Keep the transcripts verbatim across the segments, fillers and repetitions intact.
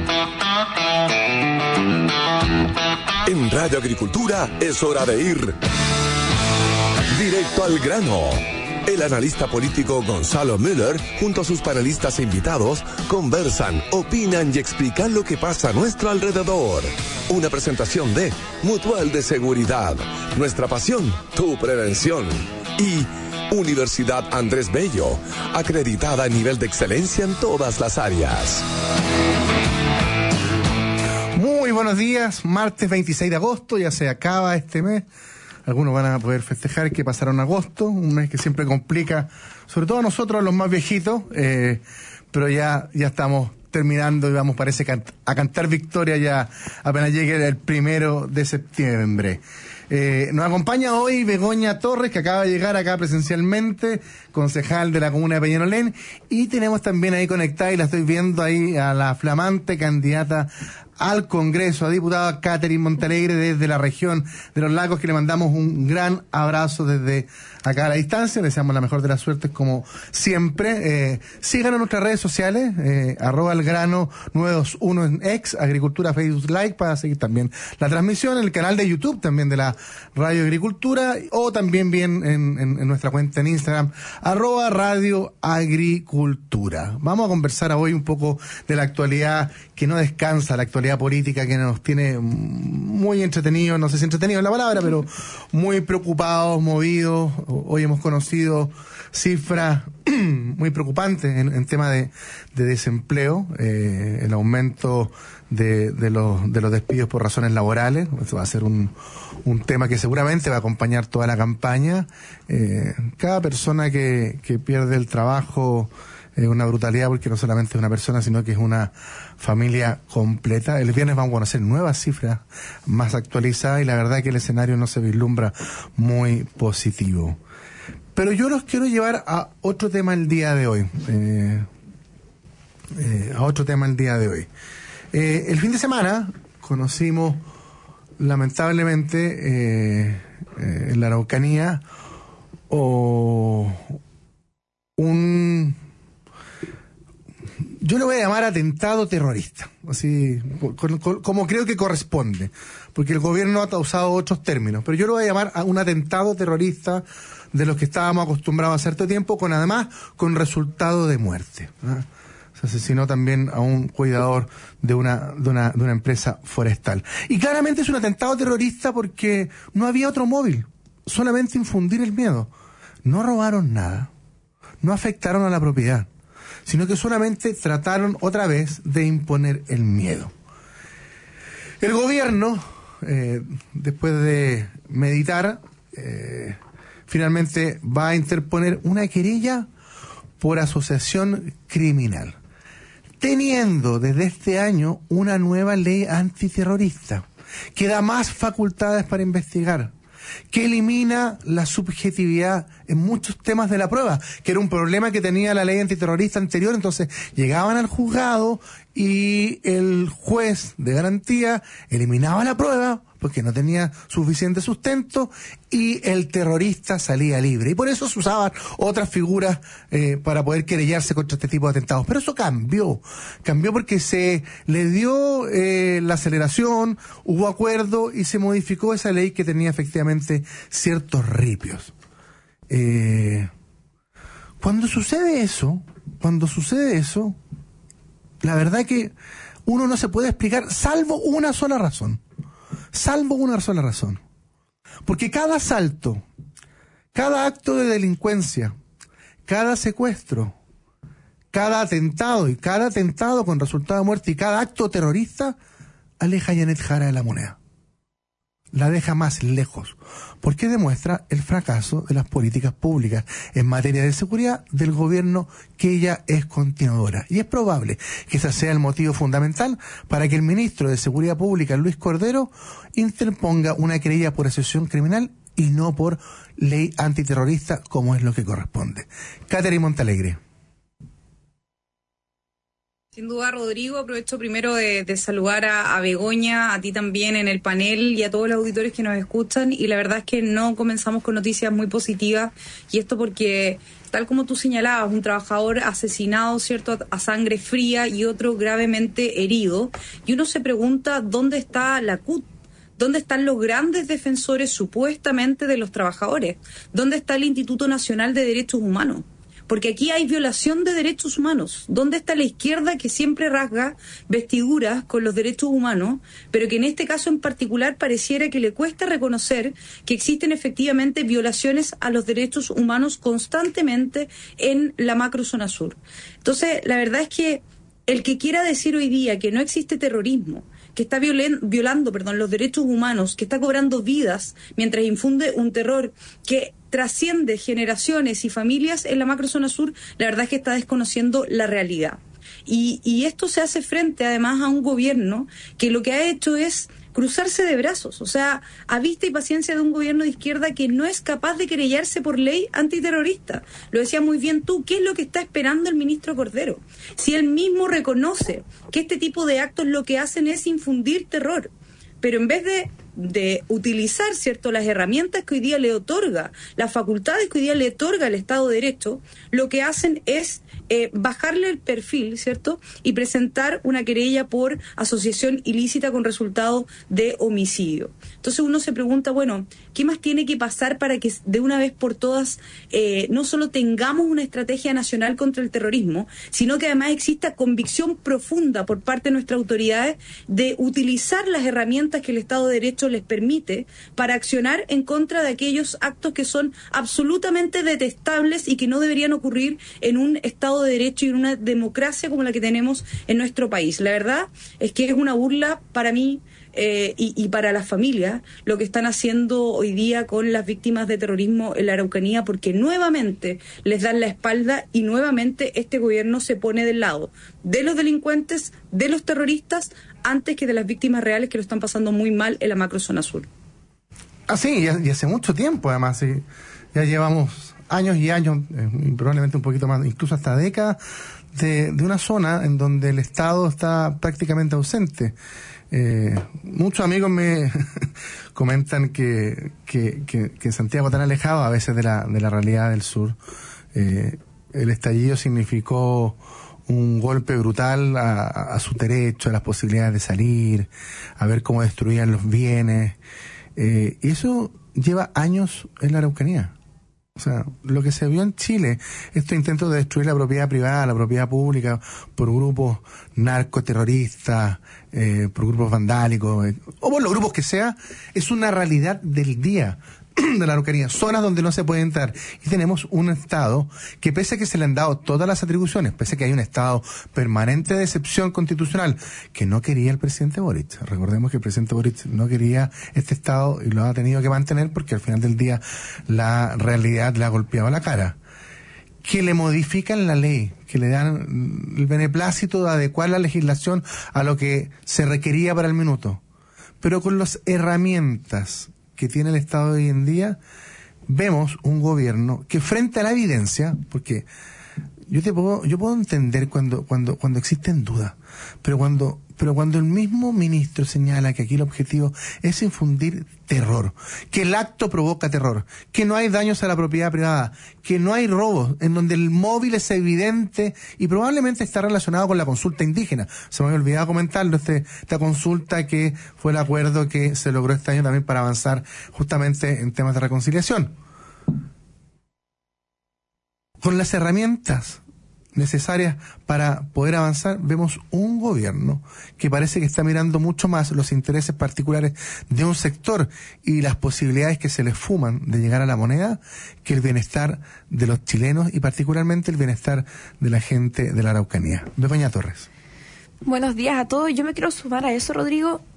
En Radio Agricultura es hora de ir directo al grano. El analista político Gonzalo Müller, junto a sus panelistas e invitados, conversan, opinan y explican lo que pasa a nuestro alrededor. Una presentación de Mutual de Seguridad, nuestra pasión, tu prevención. Y Universidad Andrés Bello, acreditada a nivel de excelencia en todas las áreas. Muy buenos días, martes veintiséis de agosto, ya se acaba este mes. Algunos van a poder festejar que pasaron agosto, un mes que siempre complica, sobre todo a nosotros, los más viejitos, eh, pero ya, ya estamos terminando y vamos, parece, a cantar victoria ya apenas llegue el primero de septiembre. Eh, nos acompaña hoy Begoña Torres, que acaba de llegar acá presencialmente, concejal de la comuna de Peñalolén, y tenemos también ahí conectada, y la estoy viendo ahí, a la flamante candidata al Congreso, a diputada Catherine Montalegre desde la región de Los Lagos, que le mandamos un gran abrazo desde acá a la distancia. Le deseamos la mejor de las suertes como siempre. Eh, síganos en nuestras redes sociales, eh, arroba el grano nueve dos uno en X, Agricultura, Facebook, Like, para seguir también la transmisión, el canal de YouTube también de la Radio Agricultura, o también bien en, en, en nuestra cuenta en Instagram, arroba Radio Agricultura. Vamos a conversar hoy un poco de la actualidad que no descansa, la actualidad política que nos tiene muy entretenidos, no sé si entretenido es la palabra, pero muy preocupados, movidos. Hoy hemos conocido cifras muy preocupantes en, en tema de, de desempleo, eh, el aumento de, de, los, de los despidos por razones laborales. Eso va a ser un, un tema que seguramente va a acompañar toda la campaña. Eh, cada persona que, que pierde el trabajo es una brutalidad, porque no solamente es una persona, sino que es una familia completa. El viernes vamos a conocer nuevas cifras más actualizadas y la verdad que el escenario no se vislumbra muy positivo. Pero yo los quiero llevar a otro tema el día de hoy. Eh, eh, a otro tema el día de hoy. Eh, el fin de semana conocimos, lamentablemente, eh, eh, en la Araucanía, o un... yo lo voy a llamar atentado terrorista, así con, con, como creo que corresponde, porque el gobierno ha usado otros términos, pero yo lo voy a llamar a un atentado terrorista de los que estábamos acostumbrados a cierto tiempo, con además con resultado de muerte, ¿no? Se asesinó también a un cuidador de una, de una, de una empresa forestal. Y claramente es un atentado terrorista porque no había otro móvil, solamente infundir el miedo. No robaron nada, no afectaron a la propiedad, sino que solamente trataron otra vez de imponer el miedo. El gobierno, eh, después de meditar, eh, finalmente va a interponer una querella por asociación criminal, teniendo desde este año una nueva ley antiterrorista que da más facultades para investigar, que elimina la subjetividad en muchos temas de la prueba, que era un problema que tenía la ley antiterrorista anterior. Entonces llegaban al juzgado y el juez de garantía eliminaba la prueba porque no tenía suficiente sustento y el terrorista salía libre. Y por eso se usaban otras figuras eh, para poder querellarse contra este tipo de atentados. Pero eso cambió. Cambió porque se le dio eh, la aceleración, hubo acuerdo y se modificó esa ley que tenía efectivamente ciertos ripios. Eh, cuando sucede eso, cuando sucede eso, la verdad que uno no se puede explicar, salvo una sola razón. Salvo una sola razón. Porque cada asalto, cada acto de delincuencia, cada secuestro, cada atentado y cada atentado con resultado de muerte y cada acto terrorista aleja a Janet Jara de la moneda. La deja más lejos, porque demuestra el fracaso de las políticas públicas en materia de seguridad del gobierno, que ella es continuadora. Y es probable que ese sea el motivo fundamental para que el ministro de Seguridad Pública, Luis Cordero, interponga una querella por asociación criminal y no por ley antiterrorista, como es lo que corresponde. Catherine Montalegre. Sin duda, Rodrigo, aprovecho primero de, de saludar a, a Begoña, a ti también en el panel y a todos los auditores que nos escuchan, y la verdad es que no comenzamos con noticias muy positivas, y esto porque, tal como tú señalabas, un trabajador asesinado, ¿cierto?, a, a sangre fría y otro gravemente herido, y uno se pregunta dónde está la C U T. ¿Dónde están los grandes defensores supuestamente de los trabajadores? ¿Dónde está el Instituto Nacional de Derechos Humanos? Porque aquí hay violación de derechos humanos. ¿Dónde está la izquierda que siempre rasga vestiduras con los derechos humanos, pero que en este caso en particular pareciera que le cuesta reconocer que existen efectivamente violaciones a los derechos humanos constantemente en la macrozona sur? Entonces, la verdad es que el que quiera decir hoy día que no existe terrorismo, que está violen, violando perdón, los derechos humanos, que está cobrando vidas mientras infunde un terror que trasciende generaciones y familias en la macrozona sur, la verdad es que está desconociendo la realidad. Y, y esto se hace frente además a un gobierno que lo que ha hecho es cruzarse de brazos, o sea, a vista y paciencia de un gobierno de izquierda que no es capaz de querellarse por ley antiterrorista. Lo decía muy bien tú, ¿qué es lo que está esperando el ministro Cordero? Si él mismo reconoce que este tipo de actos lo que hacen es infundir terror, pero en vez de de utilizar, ¿cierto?, las herramientas que hoy día le otorga, las facultades que hoy día le otorga el Estado de Derecho, lo que hacen es eh, bajarle el perfil, ¿cierto?, y presentar una querella por asociación ilícita con resultado de homicidio. Entonces uno se pregunta, bueno, ¿qué más tiene que pasar para que de una vez por todas eh, no solo tengamos una estrategia nacional contra el terrorismo, sino que además exista convicción profunda por parte de nuestras autoridades de utilizar las herramientas que el Estado de Derecho les permite para accionar en contra de aquellos actos que son absolutamente detestables y que no deberían ocurrir en un Estado de Derecho y en una democracia como la que tenemos en nuestro país? La verdad es que es una burla para mí eh, y, y para las familias lo que están haciendo hoy día con las víctimas de terrorismo en la Araucanía, porque nuevamente les dan la espalda y nuevamente este gobierno se pone del lado de los delincuentes, de los terroristas, antes que de las víctimas reales que lo están pasando muy mal en la macrozona sur. Ah, sí, y hace mucho tiempo además, sí. Ya llevamos años y años, eh, probablemente un poquito más, incluso hasta décadas, de, de una zona en donde el Estado está prácticamente ausente. Eh, muchos amigos me comentan que, que, que, que Santiago, tan alejado a veces de la, de la realidad del sur, eh, el estallido significó un golpe brutal a, a su derecho, a las posibilidades de salir, a ver cómo destruían los bienes. Eh, y eso lleva años en la Araucanía. O sea, lo que se vio en Chile, estos intentos de destruir la propiedad privada, la propiedad pública, por grupos narcoterroristas, eh, por grupos vandálicos, eh, o por los grupos que sea, es una realidad del día de la Araucanía, zonas donde no se puede entrar. Y tenemos un Estado que, pese a que se le han dado todas las atribuciones, pese a que hay un estado permanente de excepción constitucional que no quería el presidente Boric. Recordemos que el presidente Boric no quería este Estado y lo ha tenido que mantener porque al final del día la realidad le ha golpeado la cara. Que le modifican la ley, que le dan el beneplácito de adecuar la legislación a lo que se requería para el minuto. Pero con las herramientas que tiene el Estado hoy en día, vemos un gobierno que, frente a la evidencia, porque yo te puedo, yo puedo entender cuando, cuando, cuando existen dudas, pero cuando, pero cuando el mismo ministro señala que aquí el objetivo es infundir terror, que el acto provoca terror, que no hay daños a la propiedad privada, que no hay robos, en donde el móvil es evidente y probablemente está relacionado con la consulta indígena. Se me había olvidado comentarlo, este, esta consulta que fue el acuerdo que se logró este año también para avanzar justamente en temas de reconciliación. Con las herramientas necesarias para poder avanzar, vemos un gobierno que parece que está mirando mucho más los intereses particulares de un sector y las posibilidades que se les fuman de llegar a la moneda que el bienestar de los chilenos y particularmente el bienestar de la gente de la Araucanía. Begoña Torres. Buenos días a todos. Yo me quiero sumar a eso, Rodrigo.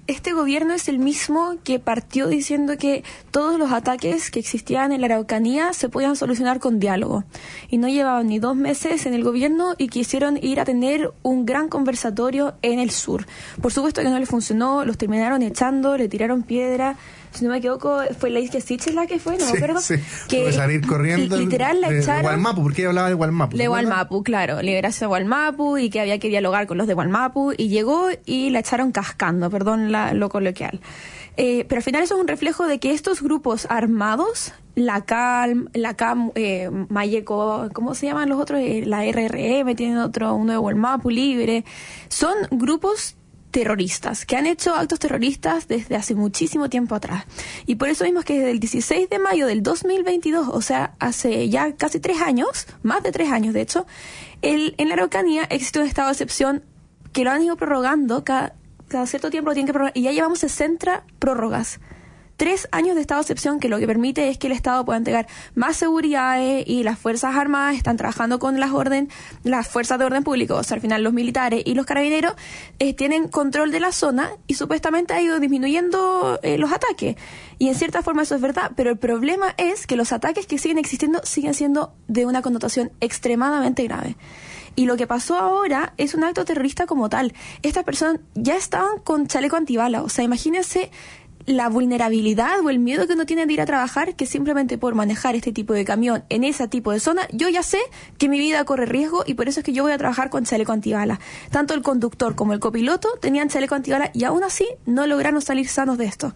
este gobierno es el mismo que partió diciendo que todos los ataques que existían en la Araucanía se podían solucionar con diálogo. Y no llevaban ni dos meses en el gobierno y quisieron ir a tener un gran conversatorio en el sur. Por supuesto que no les funcionó, los terminaron echando, le tiraron piedra. Si no me equivoco, fue la isla Siches la que fue, no me acuerdo. Sí, que fue salir corriendo. Literal la de, echaron. De Gualmapu, porque ella hablaba de Gualmapu. De Gualmapu, claro. Liberación de Gualmapu y que había que dialogar con los de Gualmapu. Y llegó y la echaron cascando, perdón la, lo coloquial. Eh, pero al final eso es un reflejo de que estos grupos armados, la C A L M, la C A M, eh, Mayeco, ¿cómo se llaman los otros? Eh, la R R M, tienen otro, uno de Gualmapu, Libre. Son grupos terroristas, que han hecho actos terroristas desde hace muchísimo tiempo atrás. Y por eso mismo es que desde el dieciséis de mayo del dos mil veintidós, o sea, hace ya casi tres años, más de tres años de hecho, el, en la Araucanía existe un estado de excepción que lo han ido prorrogando, cada, cada cierto tiempo lo tienen que prorrogar, y ya llevamos sesenta prórrogas. Tres años de estado de excepción que lo que permite es que el Estado pueda entregar más seguridades y las Fuerzas Armadas están trabajando con las orden, las fuerzas de orden público, o sea, al final los militares y los carabineros eh, tienen control de la zona y supuestamente ha ido disminuyendo eh, los ataques. Y en cierta forma eso es verdad, pero el problema es que los ataques que siguen existiendo siguen siendo de una connotación extremadamente grave. Y lo que pasó ahora es un acto terrorista como tal. Estas personas ya estaban con chaleco antibala, o sea, imagínense la vulnerabilidad o el miedo que uno tiene de ir a trabajar, que simplemente por manejar este tipo de camión en ese tipo de zona, yo ya sé que mi vida corre riesgo y por eso es que yo voy a trabajar con chaleco antibala. Tanto el conductor como el copiloto tenían chaleco antibala y aún así no lograron salir sanos de esto.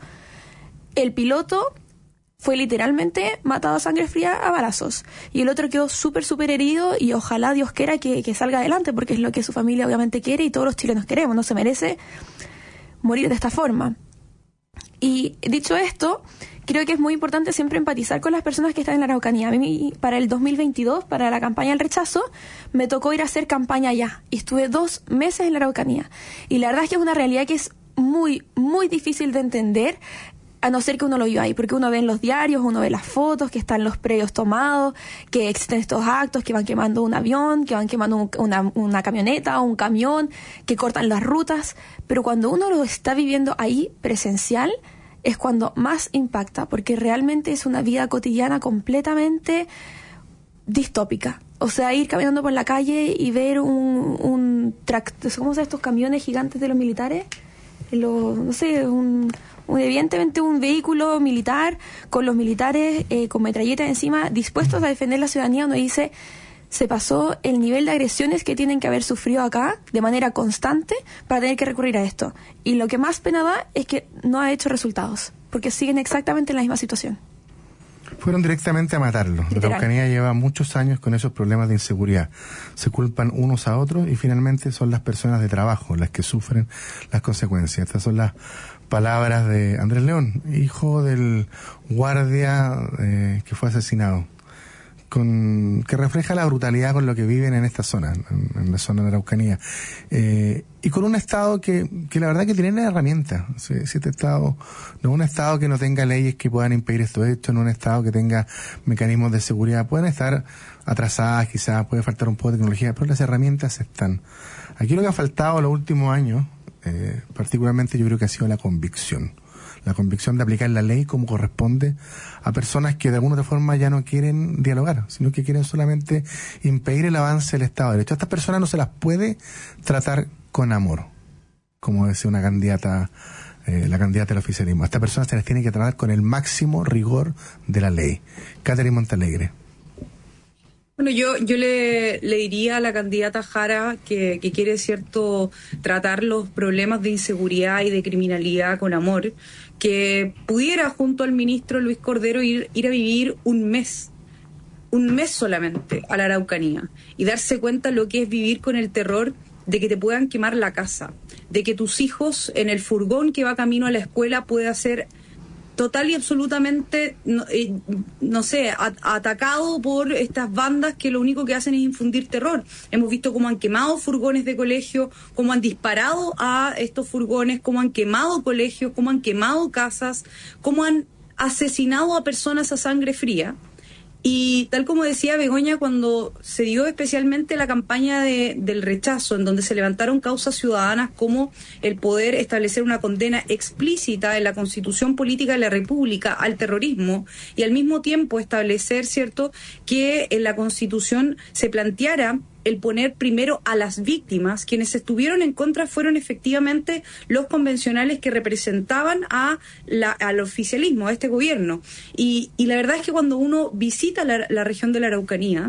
El piloto fue literalmente matado a sangre fría a balazos y el otro quedó súper, súper herido y ojalá Dios quiera que, que salga adelante porque es lo que su familia obviamente quiere y todos los chilenos queremos, no se merece morir de esta forma. Y dicho esto, creo que es muy importante siempre empatizar con las personas que están en la Araucanía. A mí, para el dos mil veintidós, para la campaña del rechazo, me tocó ir a hacer campaña allá. Y estuve dos meses en la Araucanía. Y la verdad es que es una realidad que es muy, muy difícil de entender, a no ser que uno lo viva ahí. Porque uno ve en los diarios, uno ve las fotos, que están los predios tomados, que existen estos actos, que van quemando un avión, que van quemando un, una, una camioneta o un camión, que cortan las rutas. Pero cuando uno lo está viviendo ahí, presencial, es cuando más impacta, porque realmente es una vida cotidiana completamente distópica. O sea, ir caminando por la calle y ver un, un tractor, ¿cómo se llama estos camiones gigantes de los militares? Los, no sé, un, un, evidentemente un vehículo militar con los militares eh, con metralletas encima, dispuestos a defender la ciudadanía, uno dice, se pasó el nivel de agresiones que tienen que haber sufrido acá de manera constante para tener que recurrir a esto. Y lo que más pena da es que no ha hecho resultados, porque siguen exactamente en la misma situación. Fueron directamente a matarlo. La Araucanía lleva muchos años con esos problemas de inseguridad. Se culpan unos a otros y finalmente son las personas de trabajo las que sufren las consecuencias. Estas son las palabras de Andrés León, hijo del guardia eh, que fue asesinado. Con, que refleja la brutalidad con lo que viven en esta zona, en, en la zona de la Araucanía. Eh, y con un Estado que, que la verdad que tiene herramientas. Si, si este Estado, no un Estado que no tenga leyes que puedan impedir esto hecho, no un Estado que tenga mecanismos de seguridad. Pueden estar atrasadas, quizás puede faltar un poco de tecnología, pero las herramientas están. Aquí lo que ha faltado los últimos años, eh, particularmente yo creo que ha sido la convicción. La convicción de aplicar la ley como corresponde a personas que de alguna otra forma ya no quieren dialogar, sino que quieren solamente impedir el avance del Estado de Derecho. A estas personas no se las puede tratar con amor, como decía una candidata, eh, la candidata del oficialismo. A estas personas se les tiene que tratar con el máximo rigor de la ley. Catherine Montalegre. Bueno, yo yo le, le diría a la candidata Jara que, que quiere, cierto, tratar los problemas de inseguridad y de criminalidad con amor, que pudiera junto al ministro Luis Cordero ir, ir a vivir un mes, un mes solamente a la Araucanía y darse cuenta lo que es vivir con el terror de que te puedan quemar la casa, de que tus hijos en el furgón que va camino a la escuela pueda ser total y absolutamente, no, eh, no sé, a, atacado por estas bandas que lo único que hacen es infundir terror. Hemos visto cómo han quemado furgones de colegio, cómo han disparado a estos furgones, cómo han quemado colegios, cómo han quemado casas, cómo han asesinado a personas a sangre fría. Y tal como decía Begoña, cuando se dio especialmente la campaña de, del rechazo, en donde se levantaron causas ciudadanas como el poder establecer una condena explícita en la Constitución Política de la República al terrorismo y al mismo tiempo establecer, ¿cierto?, que en la Constitución se planteara el poner primero a las víctimas. Quienes estuvieron en contra fueron efectivamente los convencionales que representaban a la, al oficialismo, a este gobierno. Y, y la verdad es que cuando uno visita la, la región de la Araucanía,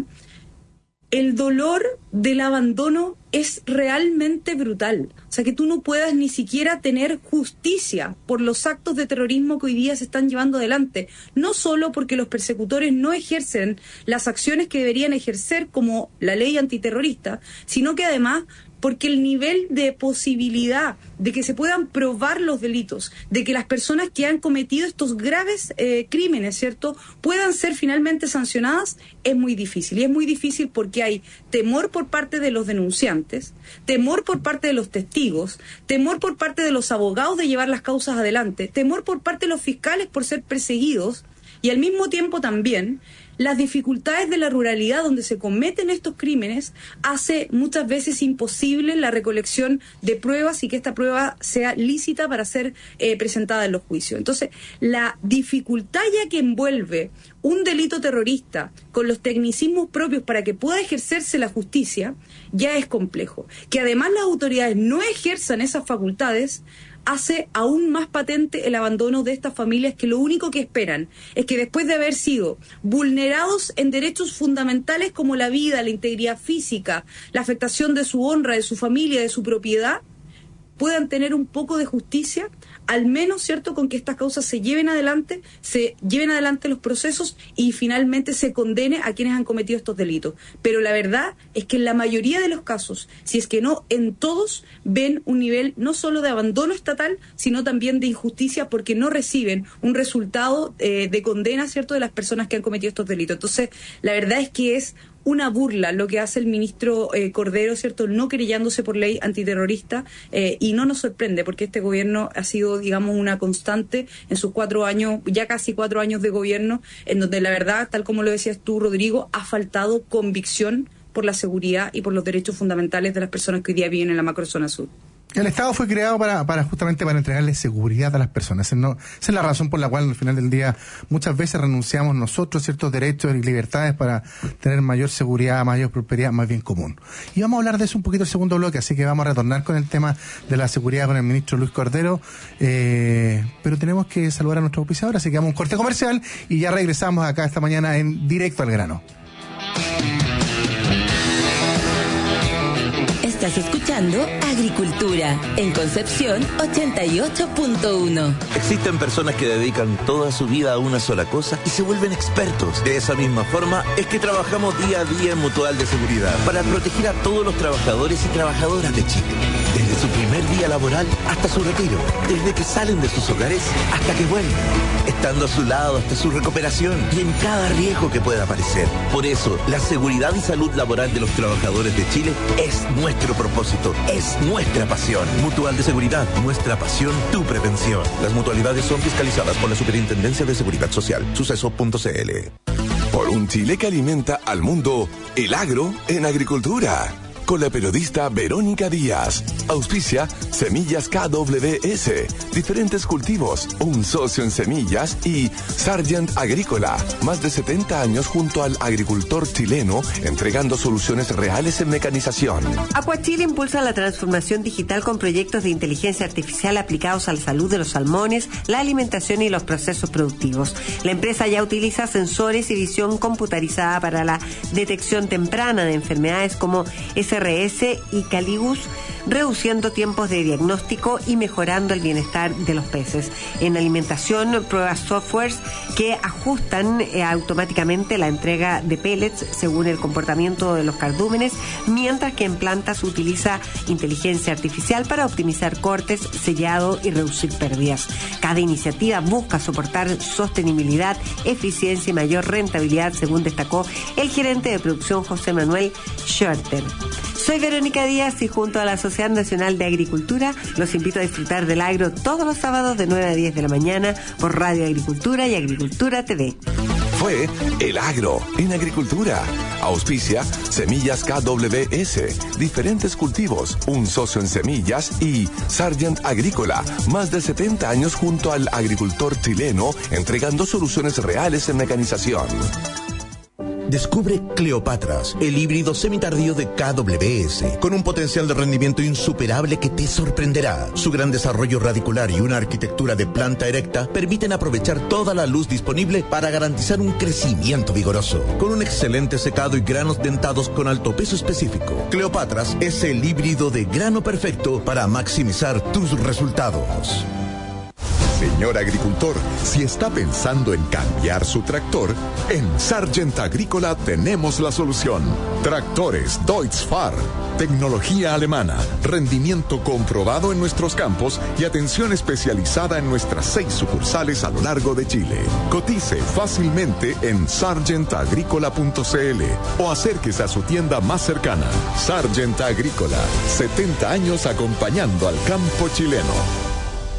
el dolor del abandono es realmente brutal. O sea, que tú no puedas ni siquiera tener justicia por los actos de terrorismo que hoy día se están llevando adelante. No solo porque los persecutores no ejercen las acciones que deberían ejercer como la ley antiterrorista, sino que además porque el nivel de posibilidad de que se puedan probar los delitos, de que las personas que han cometido estos graves eh, crímenes, ¿cierto?, puedan ser finalmente sancionadas, es muy difícil. Y es muy difícil porque hay temor por parte de los denunciantes, temor por parte de los testigos, temor por parte de los abogados de llevar las causas adelante, temor por parte de los fiscales por ser perseguidos, y al mismo tiempo también las dificultades de la ruralidad donde se cometen estos crímenes hace muchas veces imposible la recolección de pruebas y que esta prueba sea lícita para ser eh, presentada en los juicios. Entonces, la dificultad ya que envuelve un delito terrorista con los tecnicismos propios para que pueda ejercerse la justicia ya es complejo. Que además las autoridades no ejerzan esas facultades hace aún más patente el abandono de estas familias que lo único que esperan es que después de haber sido vulnerados en derechos fundamentales como la vida, la integridad física, la afectación de su honra, de su familia, de su propiedad, puedan tener un poco de justicia, al menos, ¿cierto?, con que estas causas se lleven adelante, se lleven adelante los procesos y finalmente se condene a quienes han cometido estos delitos. Pero la verdad es que en la mayoría de los casos, si es que no en todos, ven un nivel no solo de abandono estatal, sino también de injusticia porque no reciben un resultado eh, de condena, ¿cierto?, de las personas que han cometido estos delitos. Entonces, la verdad es que es una burla lo que hace el ministro eh, Cordero, ¿cierto?, no querellándose por ley antiterrorista, eh, y no nos sorprende porque este gobierno ha sido, digamos, una constante en sus cuatro años, ya casi cuatro años de gobierno, en donde la verdad, tal como lo decías tú, Rodrigo, ha faltado convicción por la seguridad y por los derechos fundamentales de las personas que hoy día viven en la macrozona sur. El Estado fue creado para, para justamente para entregarle seguridad a las personas. Esa, no, esa es la razón por la cual al final del día muchas veces renunciamos nosotros a ciertos derechos y libertades para tener mayor seguridad, mayor prosperidad, más bien común. Y vamos a hablar de eso un poquito el segundo bloque, así que vamos a retornar con el tema de la seguridad con el ministro Luis Cordero, eh, pero tenemos que saludar a nuestro auspiciador, así que vamos a un corte comercial y ya regresamos acá esta mañana en Directo al Grano. Estás escuchando Agricultura en Concepción ochenta y ocho punto uno. Existen personas que dedican toda su vida a una sola cosa y se vuelven expertos. De esa misma forma es que trabajamos día a día en Mutual de Seguridad para proteger a todos los trabajadores y trabajadoras de Chile. Desde su primer día laboral hasta su retiro, desde que salen de sus hogares hasta que vuelven, estando a su lado hasta su recuperación y en cada riesgo que pueda aparecer. Por eso, la seguridad y salud laboral de los trabajadores de Chile es nuestro propósito, es nuestra pasión. Mutual de Seguridad, nuestra pasión, tu prevención. Las mutualidades son fiscalizadas por la Superintendencia de Seguridad Social. Suceso punto c l. Por un Chile que alimenta al mundo, el agro en agricultura. Con la periodista Verónica Díaz. Auspicia Semillas K W S, diferentes cultivos, un socio en semillas y Sargent Agrícola, más de setenta años junto al agricultor chileno, entregando soluciones reales en mecanización. Aquachile impulsa la transformación digital con proyectos de inteligencia artificial aplicados a la salud de los salmones, la alimentación y los procesos productivos. La empresa ya utiliza sensores y visión computarizada para la detección temprana de enfermedades como S R S y Caligus, reduciendo tiempos de diagnóstico y mejorando el bienestar de los peces. En alimentación, pruebas softwares que ajustan eh, automáticamente la entrega de pellets según el comportamiento de los cardúmenes, mientras que en plantas utiliza inteligencia artificial para optimizar cortes, sellado y reducir pérdidas. Cada iniciativa busca soportar sostenibilidad, eficiencia y mayor rentabilidad, según destacó el gerente de producción José Manuel Schörter. Soy Verónica Díaz y junto a la Sociedad Nacional de Agricultura los invito a disfrutar del agro todos los sábados de nueve a diez de la mañana por Radio Agricultura y Agricultura T V. Fue El Agro en Agricultura. Auspicia Semillas K W S, diferentes cultivos, un socio en semillas y Sargent Agrícola, más de setenta años junto al agricultor chileno, entregando soluciones reales en mecanización. Descubre Cleopatras, el híbrido semitardío de K W S, con un potencial de rendimiento insuperable que te sorprenderá. Su gran desarrollo radicular y una arquitectura de planta erecta permiten aprovechar toda la luz disponible para garantizar un crecimiento vigoroso. Con un excelente secado y granos dentados con alto peso específico, Cleopatras es el híbrido de grano perfecto para maximizar tus resultados. Señor agricultor, si está pensando en cambiar su tractor, en Sargent Agrícola tenemos la solución. Tractores Deutz-Fahr, tecnología alemana, rendimiento comprobado en nuestros campos y atención especializada en nuestras seis sucursales a lo largo de Chile. Cotice fácilmente en sargent agrícola punto c l o acérquese a su tienda más cercana. Sargent Agrícola, setenta años acompañando al campo chileno.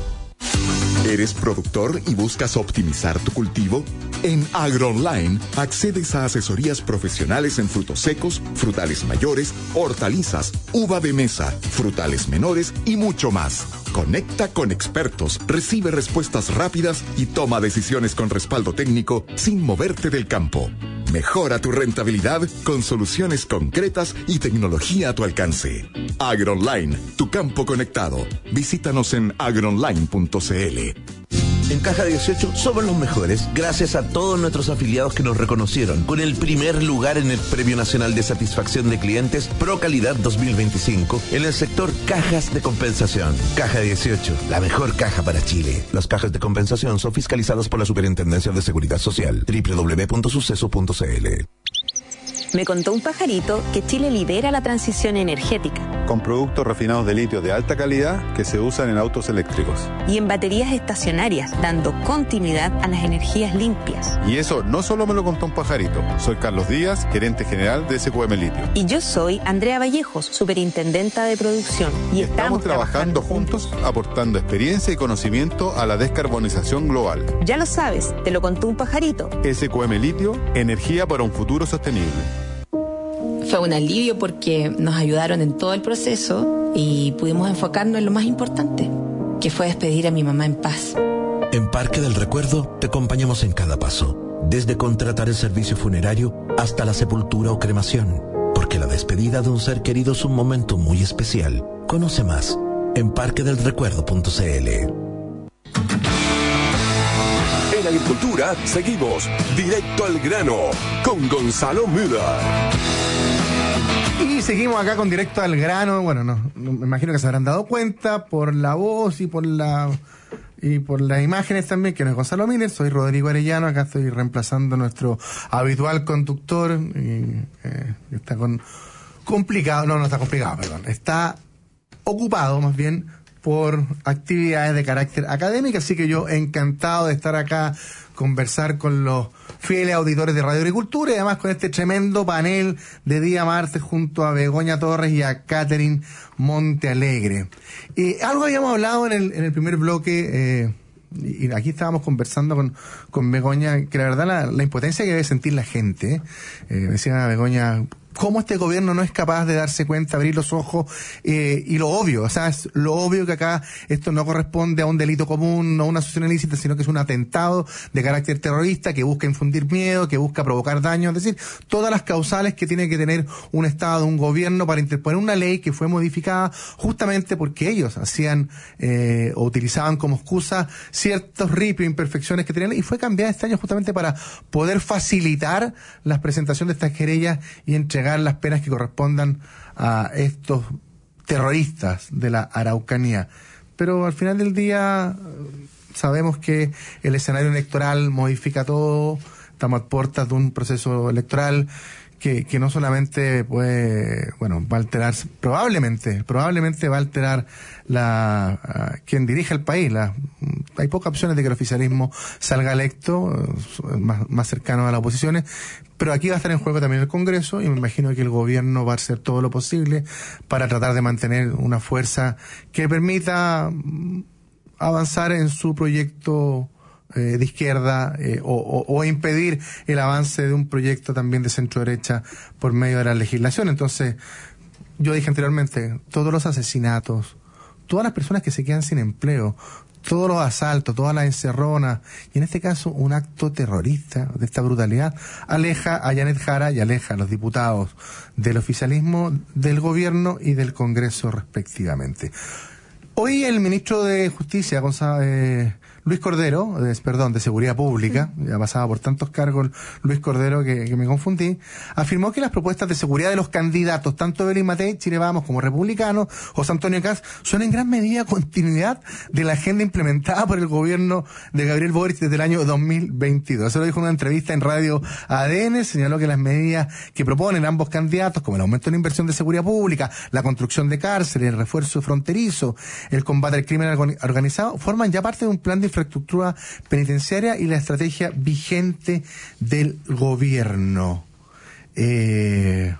¿Eres productor y buscas optimizar tu cultivo? En AgroOnline accedes a asesorías profesionales en frutos secos, frutales mayores, hortalizas, uva de mesa, frutales menores y mucho más. Conecta con expertos, recibe respuestas rápidas y toma decisiones con respaldo técnico sin moverte del campo. Mejora tu rentabilidad con soluciones concretas y tecnología a tu alcance. AgroOnline, tu campo conectado. Visítanos en agroonline punto c l. En Caja dieciocho somos los mejores gracias a todos nuestros afiliados que nos reconocieron con el primer lugar en el Premio Nacional de Satisfacción de Clientes Pro Calidad dos mil veinticinco en el sector cajas de compensación. Caja dieciocho, la mejor caja para Chile. Las cajas de compensación son fiscalizadas por la Superintendencia de Seguridad Social. doble u doble u doble u punto suceso punto c l. Me contó un pajarito que Chile lidera la transición energética. Con productos refinados de litio de alta calidad que se usan en autos eléctricos. Y en baterías estacionarias, dando continuidad a las energías limpias. Y eso no solo me lo contó un pajarito. Soy Carlos Díaz, gerente general de S Q M Litio. Y yo soy Andrea Vallejos, superintendenta de producción. Y, y estamos, estamos trabajando, trabajando juntos, aportando experiencia y conocimiento a la descarbonización global. Ya lo sabes, te lo contó un pajarito. S Q M Litio, energía para un futuro sostenible. Fue un alivio porque nos ayudaron en todo el proceso y pudimos enfocarnos en lo más importante, que fue despedir a mi mamá en paz. En Parque del Recuerdo te acompañamos en cada paso, desde contratar el servicio funerario hasta la sepultura o cremación, porque la despedida de un ser querido es un momento muy especial. Conoce más en parque del recuerdo punto c l. En Agricultura seguimos directo al grano con Gonzalo Müller. Y seguimos acá con Directo al Grano. Bueno, no, no, me imagino que se habrán dado cuenta por la voz y por la y por las imágenes también, que no es Gonzalo Miller, soy Rodrigo Arellano, acá estoy reemplazando a nuestro habitual conductor, y, eh, está con complicado, no, no está complicado, perdón, está ocupado más bien por actividades de carácter académico, así que yo encantado de estar acá, conversar con los fieles auditores de Radio Agricultura y además con este tremendo panel de día martes junto a Begoña Torres y a Catherine Montealegre. Eh, algo habíamos hablado en el, en el primer bloque, eh, y aquí estábamos conversando con, con Begoña, que la verdad la, la impotencia que debe sentir la gente, eh, decía Begoña, cómo este gobierno no es capaz de darse cuenta, abrir los ojos, eh, y lo obvio, o sea, es lo obvio que acá esto no corresponde a un delito común, no a una asociación ilícita, sino que es un atentado de carácter terrorista que busca infundir miedo, que busca provocar daño, es decir, todas las causales que tiene que tener un Estado, un gobierno para interponer una ley que fue modificada justamente porque ellos hacían eh, o utilizaban como excusa ciertos ripios, imperfecciones que tenían, y fue cambiada este año justamente para poder facilitar la presentación de estas querellas y entregar las penas que correspondan a estos terroristas de la Araucanía. Pero al final del día sabemos que el escenario electoral modifica todo, estamos a puertas de un proceso electoral que, que no solamente puede, bueno, va a alterar, probablemente, probablemente va a alterar la, uh, quien dirige el país. La, hay pocas opciones de que el oficialismo salga electo, uh, más, más cercano a las oposiciones, pero aquí va a estar en juego también el Congreso y me imagino que el gobierno va a hacer todo lo posible para tratar de mantener una fuerza que permita avanzar en su proyecto eh, de izquierda eh, o, o, o impedir el avance de un proyecto también de centro derecha por medio de la legislación. Entonces, yo dije anteriormente, todos los asesinatos, todas las personas que se quedan sin empleo, todos los asaltos, todas las encerronas, y en este caso un acto terrorista de esta brutalidad, aleja a Janet Jara y aleja a los diputados del oficialismo, del gobierno y del Congreso respectivamente. Hoy el ministro de Justicia, Gonzalo, eh, Luis Cordero, de, perdón, de Seguridad Pública, ya pasaba por tantos cargos Luis Cordero que, que me confundí, afirmó que las propuestas de seguridad de los candidatos, tanto Evelyn Matei, Chile Vamos, como republicanos, José Antonio Kast, son en gran medida continuidad de la agenda implementada por el gobierno de Gabriel Boric desde el año dos mil veintidós. Eso lo dijo en una entrevista en Radio A D N, señaló que las medidas que proponen ambos candidatos, como el aumento de la inversión de seguridad pública, la construcción de cárceles, el refuerzo fronterizo, el combate al crimen organizado, forman ya parte de un plan de infraestructura penitenciaria y la estrategia vigente del gobierno. Eh,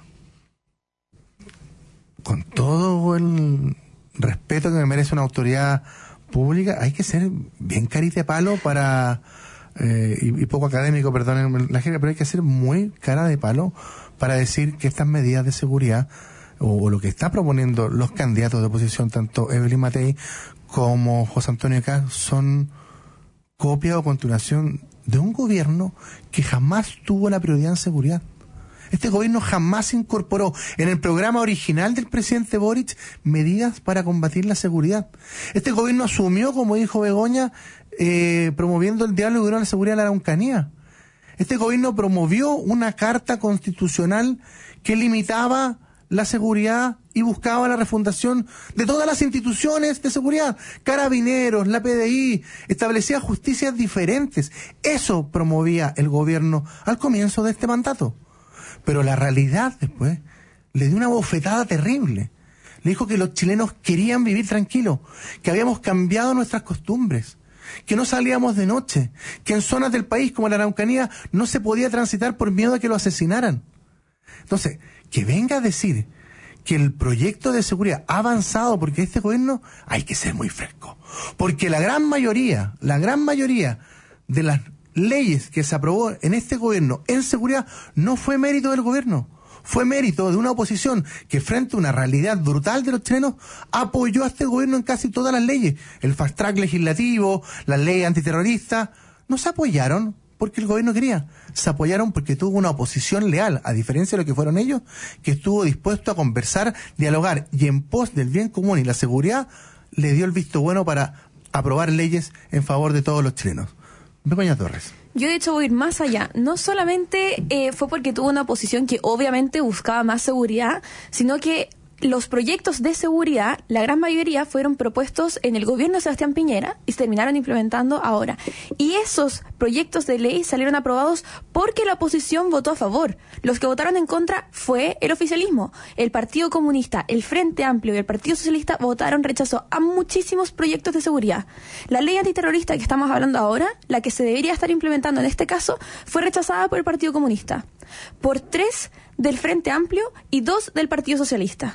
con todo el respeto que me merece una autoridad pública, hay que ser bien carita de palo para, eh, y, y poco académico, perdón la jerga, pero hay que ser muy cara de palo para decir que estas medidas de seguridad o lo que está proponiendo los candidatos de oposición, tanto Evelyn Matei como José Antonio Kast, son copia o continuación de un gobierno que jamás tuvo la prioridad en seguridad. Este gobierno jamás incorporó en el programa original del presidente Boric medidas para combatir la seguridad. Este gobierno asumió, como dijo Begoña, eh, promoviendo el diálogo de la seguridad de la Araucanía. Este gobierno promovió una carta constitucional que limitaba la seguridad y buscaba la refundación de todas las instituciones de seguridad, Carabineros, la P D I, establecía justicias diferentes. Eso promovía el gobierno al comienzo de este mandato. Pero la realidad después le dio una bofetada terrible. Le dijo que los chilenos querían vivir tranquilos, que habíamos cambiado nuestras costumbres, que no salíamos de noche, que en zonas del país como la Araucanía no se podía transitar por miedo a que lo asesinaran. Entonces, que venga a decir que el proyecto de seguridad ha avanzado porque este gobierno, hay que ser muy fresco. Porque la gran mayoría, la gran mayoría de las leyes que se aprobó en este gobierno en seguridad no fue mérito del gobierno, fue mérito de una oposición que frente a una realidad brutal de los chilenos apoyó a este gobierno en casi todas las leyes. El fast track legislativo, las leyes antiterroristas, no se apoyaron porque el gobierno quería, se apoyaron porque tuvo una oposición leal, a diferencia de lo que fueron ellos, que estuvo dispuesto a conversar, dialogar y en pos del bien común y la seguridad le dio el visto bueno para aprobar leyes en favor de todos los chilenos. Begoña Torres. Yo de hecho voy a ir más allá. No solamente eh, fue porque tuvo una oposición que obviamente buscaba más seguridad, sino que los proyectos de seguridad, la gran mayoría fueron propuestos en el gobierno de Sebastián Piñera y se terminaron implementando ahora. Y esos proyectos de ley salieron aprobados porque la oposición votó a favor. Los que votaron en contra fue el oficialismo. El Partido Comunista, el Frente Amplio y el Partido Socialista votaron rechazo a muchísimos proyectos de seguridad. La ley antiterrorista que estamos hablando ahora, la que se debería estar implementando en este caso, fue rechazada por el Partido Comunista, por tres del Frente Amplio y dos del Partido Socialista.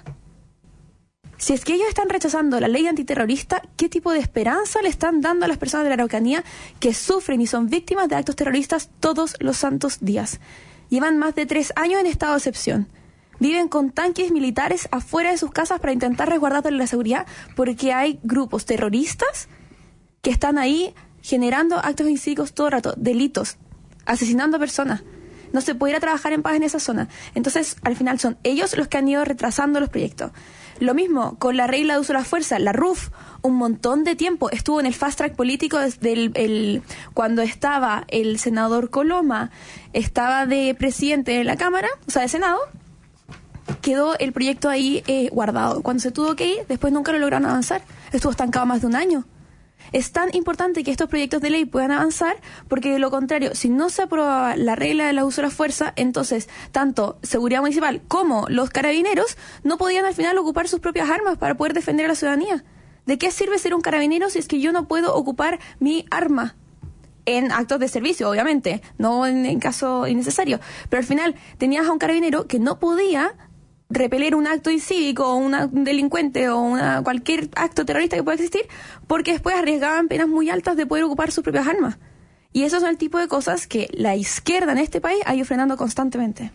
Si es que ellos están rechazando la ley antiterrorista, ¿qué tipo de esperanza le están dando a las personas de la Araucanía que sufren y son víctimas de actos terroristas todos los santos días? Llevan más de tres años en estado de excepción. Viven con tanques militares afuera de sus casas para intentar resguardarles la seguridad porque hay grupos terroristas que están ahí generando actos incívicos todo el rato, delitos, asesinando a personas. No se puede ir a trabajar en paz en esa zona. Entonces, al final son ellos los que han ido retrasando los proyectos. Lo mismo con la regla de uso de la fuerza, la R U F, un montón de tiempo estuvo en el fast track político desde el, el, cuando estaba el senador Coloma, estaba de presidente de la Cámara, o sea, de Senado, quedó el proyecto ahí eh, guardado. Cuando se tuvo que ir, después nunca lo lograron avanzar. Estuvo estancado más de un año. Es tan importante que estos proyectos de ley puedan avanzar porque de lo contrario, si no se aprueba la regla del uso de la fuerza, entonces tanto seguridad municipal como los carabineros no podían al final ocupar sus propias armas para poder defender a la ciudadanía. ¿De qué sirve ser un carabinero si es que yo no puedo ocupar mi arma? En actos de servicio, obviamente, no en, en caso innecesario. Pero al final tenías a un carabinero que no podía repeler un acto incívico o una, un delincuente o una, cualquier acto terrorista que pueda existir, porque después arriesgaban penas muy altas de poder ocupar sus propias armas. Y esos son el tipo de cosas que la izquierda en este país ha ido frenando constantemente.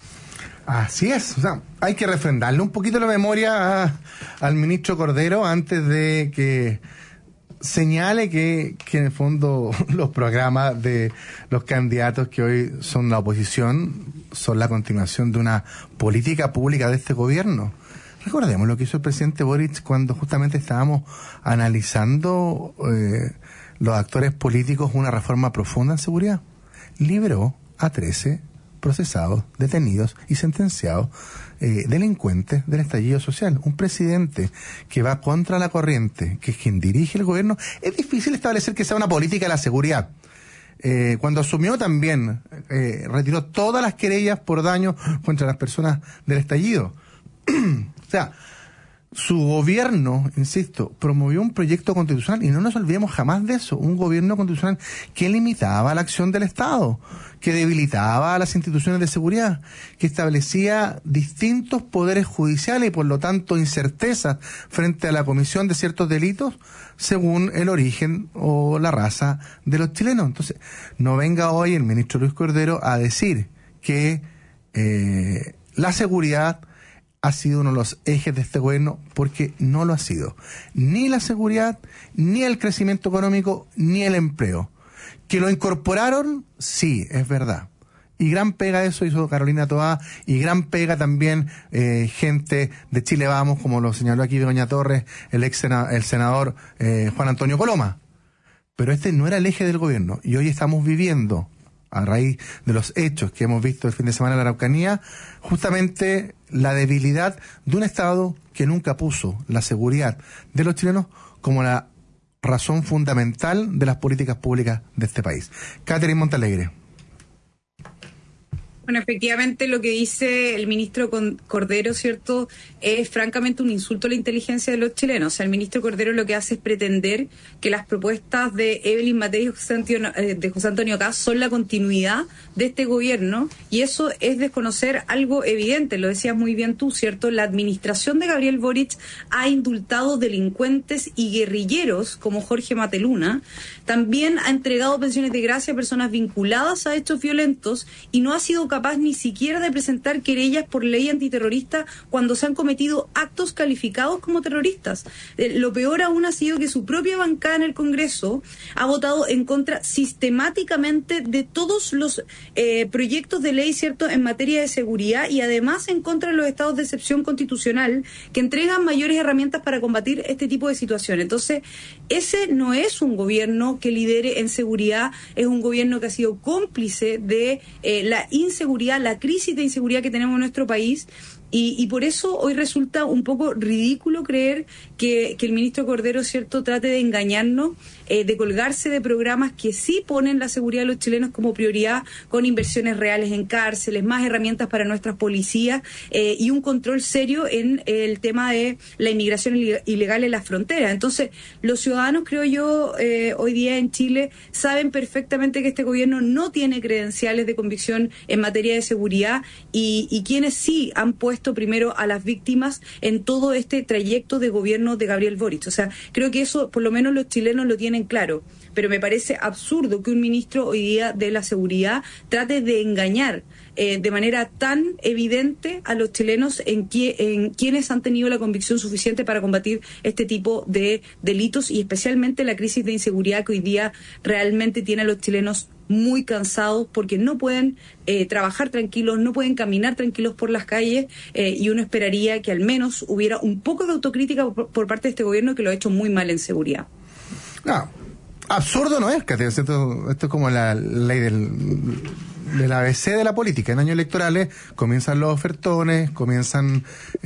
Así es, o sea, hay que refrendarle un poquito la memoria a, al ministro Cordero antes de que señale que, que en el fondo los programas de los candidatos que hoy son la oposición son la continuación de una política pública de este gobierno. Recordemos lo que hizo el presidente Boric cuando justamente estábamos analizando eh, los actores políticos una reforma profunda en seguridad. Liberó a trece procesados, detenidos y sentenciados eh, delincuentes del estallido social. Un presidente que va contra la corriente, que es quien dirige el gobierno. Es difícil establecer que sea una política de la seguridad. Eh, cuando asumió también, eh, retiró todas las querellas por daño contra las personas del estallido. O sea, su gobierno, insisto, promovió un proyecto constitucional, y no nos olvidemos jamás de eso, un gobierno constitucional que limitaba la acción del Estado, que debilitaba a las instituciones de seguridad, que establecía distintos poderes judiciales y por lo tanto incertezas frente a la comisión de ciertos delitos según el origen o la raza de los chilenos. Entonces, no venga hoy el ministro Luis Cordero a decir que eh, la seguridad ha sido uno de los ejes de este gobierno, porque no lo ha sido. Ni la seguridad, ni el crecimiento económico, ni el empleo. Que lo incorporaron, sí, es verdad. Y gran pega de eso hizo Carolina Toá, y gran pega también eh, gente de Chile Vamos, como lo señaló aquí Begoña Torres, el ex sena, el senador eh, Juan Antonio Coloma. Pero este no era el eje del gobierno, y hoy estamos viviendo, a raíz de los hechos que hemos visto el fin de semana en la Araucanía, justamente la debilidad de un Estado que nunca puso la seguridad de los chilenos como la razón fundamental de las políticas públicas de este país. Catherine Montalegre. Bueno, efectivamente lo que dice el ministro Cordero, ¿cierto?, es francamente un insulto a la inteligencia de los chilenos. O sea, el ministro Cordero lo que hace es pretender que las propuestas de Evelyn Matei y José Antonio, eh, de José Antonio Kast son la continuidad de este gobierno, y eso es desconocer algo evidente. Lo decías muy bien tú, ¿cierto? La administración de Gabriel Boric ha indultado delincuentes y guerrilleros como Jorge Mateluna, también ha entregado pensiones de gracia a personas vinculadas a hechos violentos, y no ha sido capaz ni siquiera de presentar querellas por ley antiterrorista cuando se han cometido actos calificados como terroristas. Eh, lo peor aún ha sido que su propia bancada en el Congreso ha votado en contra sistemáticamente de todos los eh, proyectos de ley, ¿cierto?, en materia de seguridad, y además en contra de los estados de excepción constitucional que entregan mayores herramientas para combatir este tipo de situaciones. Entonces, ese no es un gobierno que lidere en seguridad, es un gobierno que ha sido cómplice de eh, la inseguridad, la crisis de inseguridad que tenemos en nuestro país. Y, y por eso hoy resulta un poco ridículo creer que, que el ministro Cordero, ¿cierto?, trate de engañarnos, eh, de colgarse de programas que sí ponen la seguridad de los chilenos como prioridad, con inversiones reales en cárceles, más herramientas para nuestras policías eh, y un control serio en el tema de la inmigración ilegal en las fronteras. Entonces, los ciudadanos, creo yo, eh, hoy día en Chile saben perfectamente que este gobierno no tiene credenciales de convicción en materia de seguridad, y, y quienes sí han puesto primero a las víctimas en todo este trayecto de gobierno de Gabriel Boric. O sea, creo que eso por lo menos los chilenos lo tienen claro, pero me parece absurdo que un ministro hoy día de la seguridad trate de engañar eh, de manera tan evidente a los chilenos en, que, en quienes han tenido la convicción suficiente para combatir este tipo de delitos, y especialmente la crisis de inseguridad que hoy día realmente tiene a los chilenos muy cansados, porque no pueden eh, trabajar tranquilos, no pueden caminar tranquilos por las calles, eh, y uno esperaría que al menos hubiera un poco de autocrítica por, por parte de este gobierno, que lo ha hecho muy mal en seguridad. No, absurdo no es, Katia. Esto, esto es como la ley del, del A B C de la política. En años electorales comienzan los ofertones, comienzan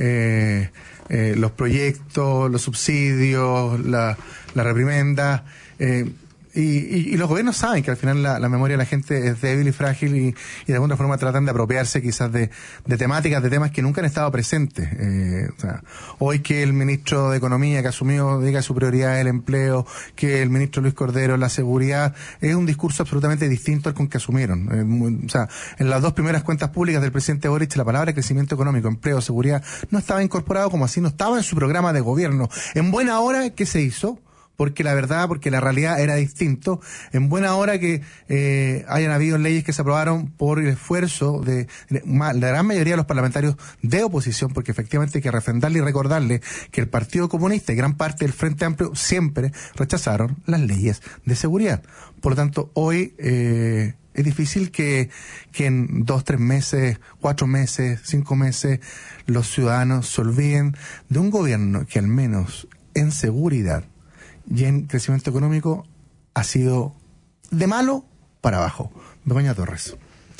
eh, eh, los proyectos, los subsidios, la, la reprimenda. Eh, Y, y, y los gobiernos saben que al final la, la memoria de la gente es débil y frágil, y, y de alguna forma tratan de apropiarse quizás de, de temáticas, de temas que nunca han estado presentes. Eh, o sea, hoy que el ministro de Economía que asumió diga su prioridad es el empleo, que el ministro Luis Cordero la seguridad, es un discurso absolutamente distinto al con que asumieron. Eh, muy, o sea, en las dos primeras cuentas públicas del presidente Boric, la palabra crecimiento económico, empleo, seguridad no estaba incorporado, como así no estaba en su programa de gobierno. En buena hora, ¿qué se hizo? porque la verdad, porque la realidad era distinto. En buena hora que eh, hayan habido leyes que se aprobaron por el esfuerzo de, de la gran mayoría de los parlamentarios de oposición, porque efectivamente hay que refrendarle y recordarle que el Partido Comunista y gran parte del Frente Amplio siempre rechazaron las leyes de seguridad. Por lo tanto, hoy eh, es difícil que, que en dos, tres meses, cuatro meses, cinco meses, los ciudadanos se olviden de un gobierno que al menos en seguridad y en crecimiento económico ha sido de malo para abajo. Begoña Torres.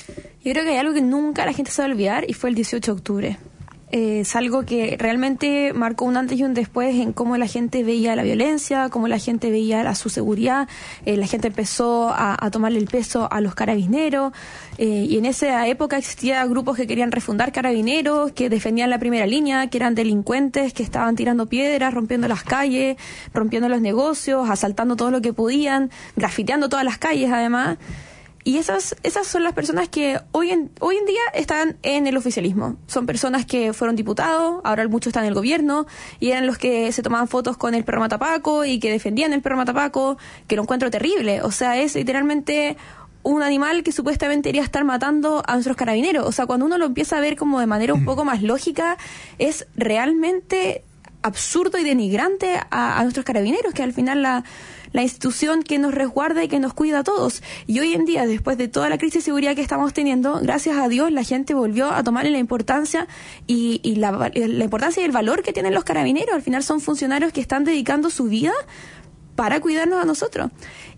Yo creo que hay algo que nunca la gente se va a olvidar y fue el dieciocho de octubre. Eh, es algo que realmente marcó un antes y un después en cómo la gente veía la violencia, cómo la gente veía la, su seguridad. Eh, la gente empezó a, a tomarle el peso a los carabineros eh, y en esa época existían grupos que querían refundar carabineros, que defendían la primera línea, que eran delincuentes, que estaban tirando piedras, rompiendo las calles, rompiendo los negocios, asaltando todo lo que podían, grafiteando todas las calles además. Y esas esas son las personas que hoy en hoy en día están en el oficialismo. Son personas que fueron diputados, ahora muchos están en el gobierno, y eran los que se tomaban fotos con el perro matapaco y que defendían el perro matapaco, que lo encuentro terrible. O sea, es literalmente un animal que supuestamente iría a estar matando a nuestros carabineros. O sea, cuando uno lo empieza a ver como de manera un poco más lógica, es realmente absurdo y denigrante a, a nuestros carabineros, que al final la... la institución que nos resguarda y que nos cuida a todos. Y hoy en día, después de toda la crisis de seguridad que estamos teniendo, gracias a Dios, la gente volvió a tomarle la importancia y, y la, la importancia y el valor que tienen los carabineros. Al final son funcionarios que están dedicando su vida para cuidarnos a nosotros.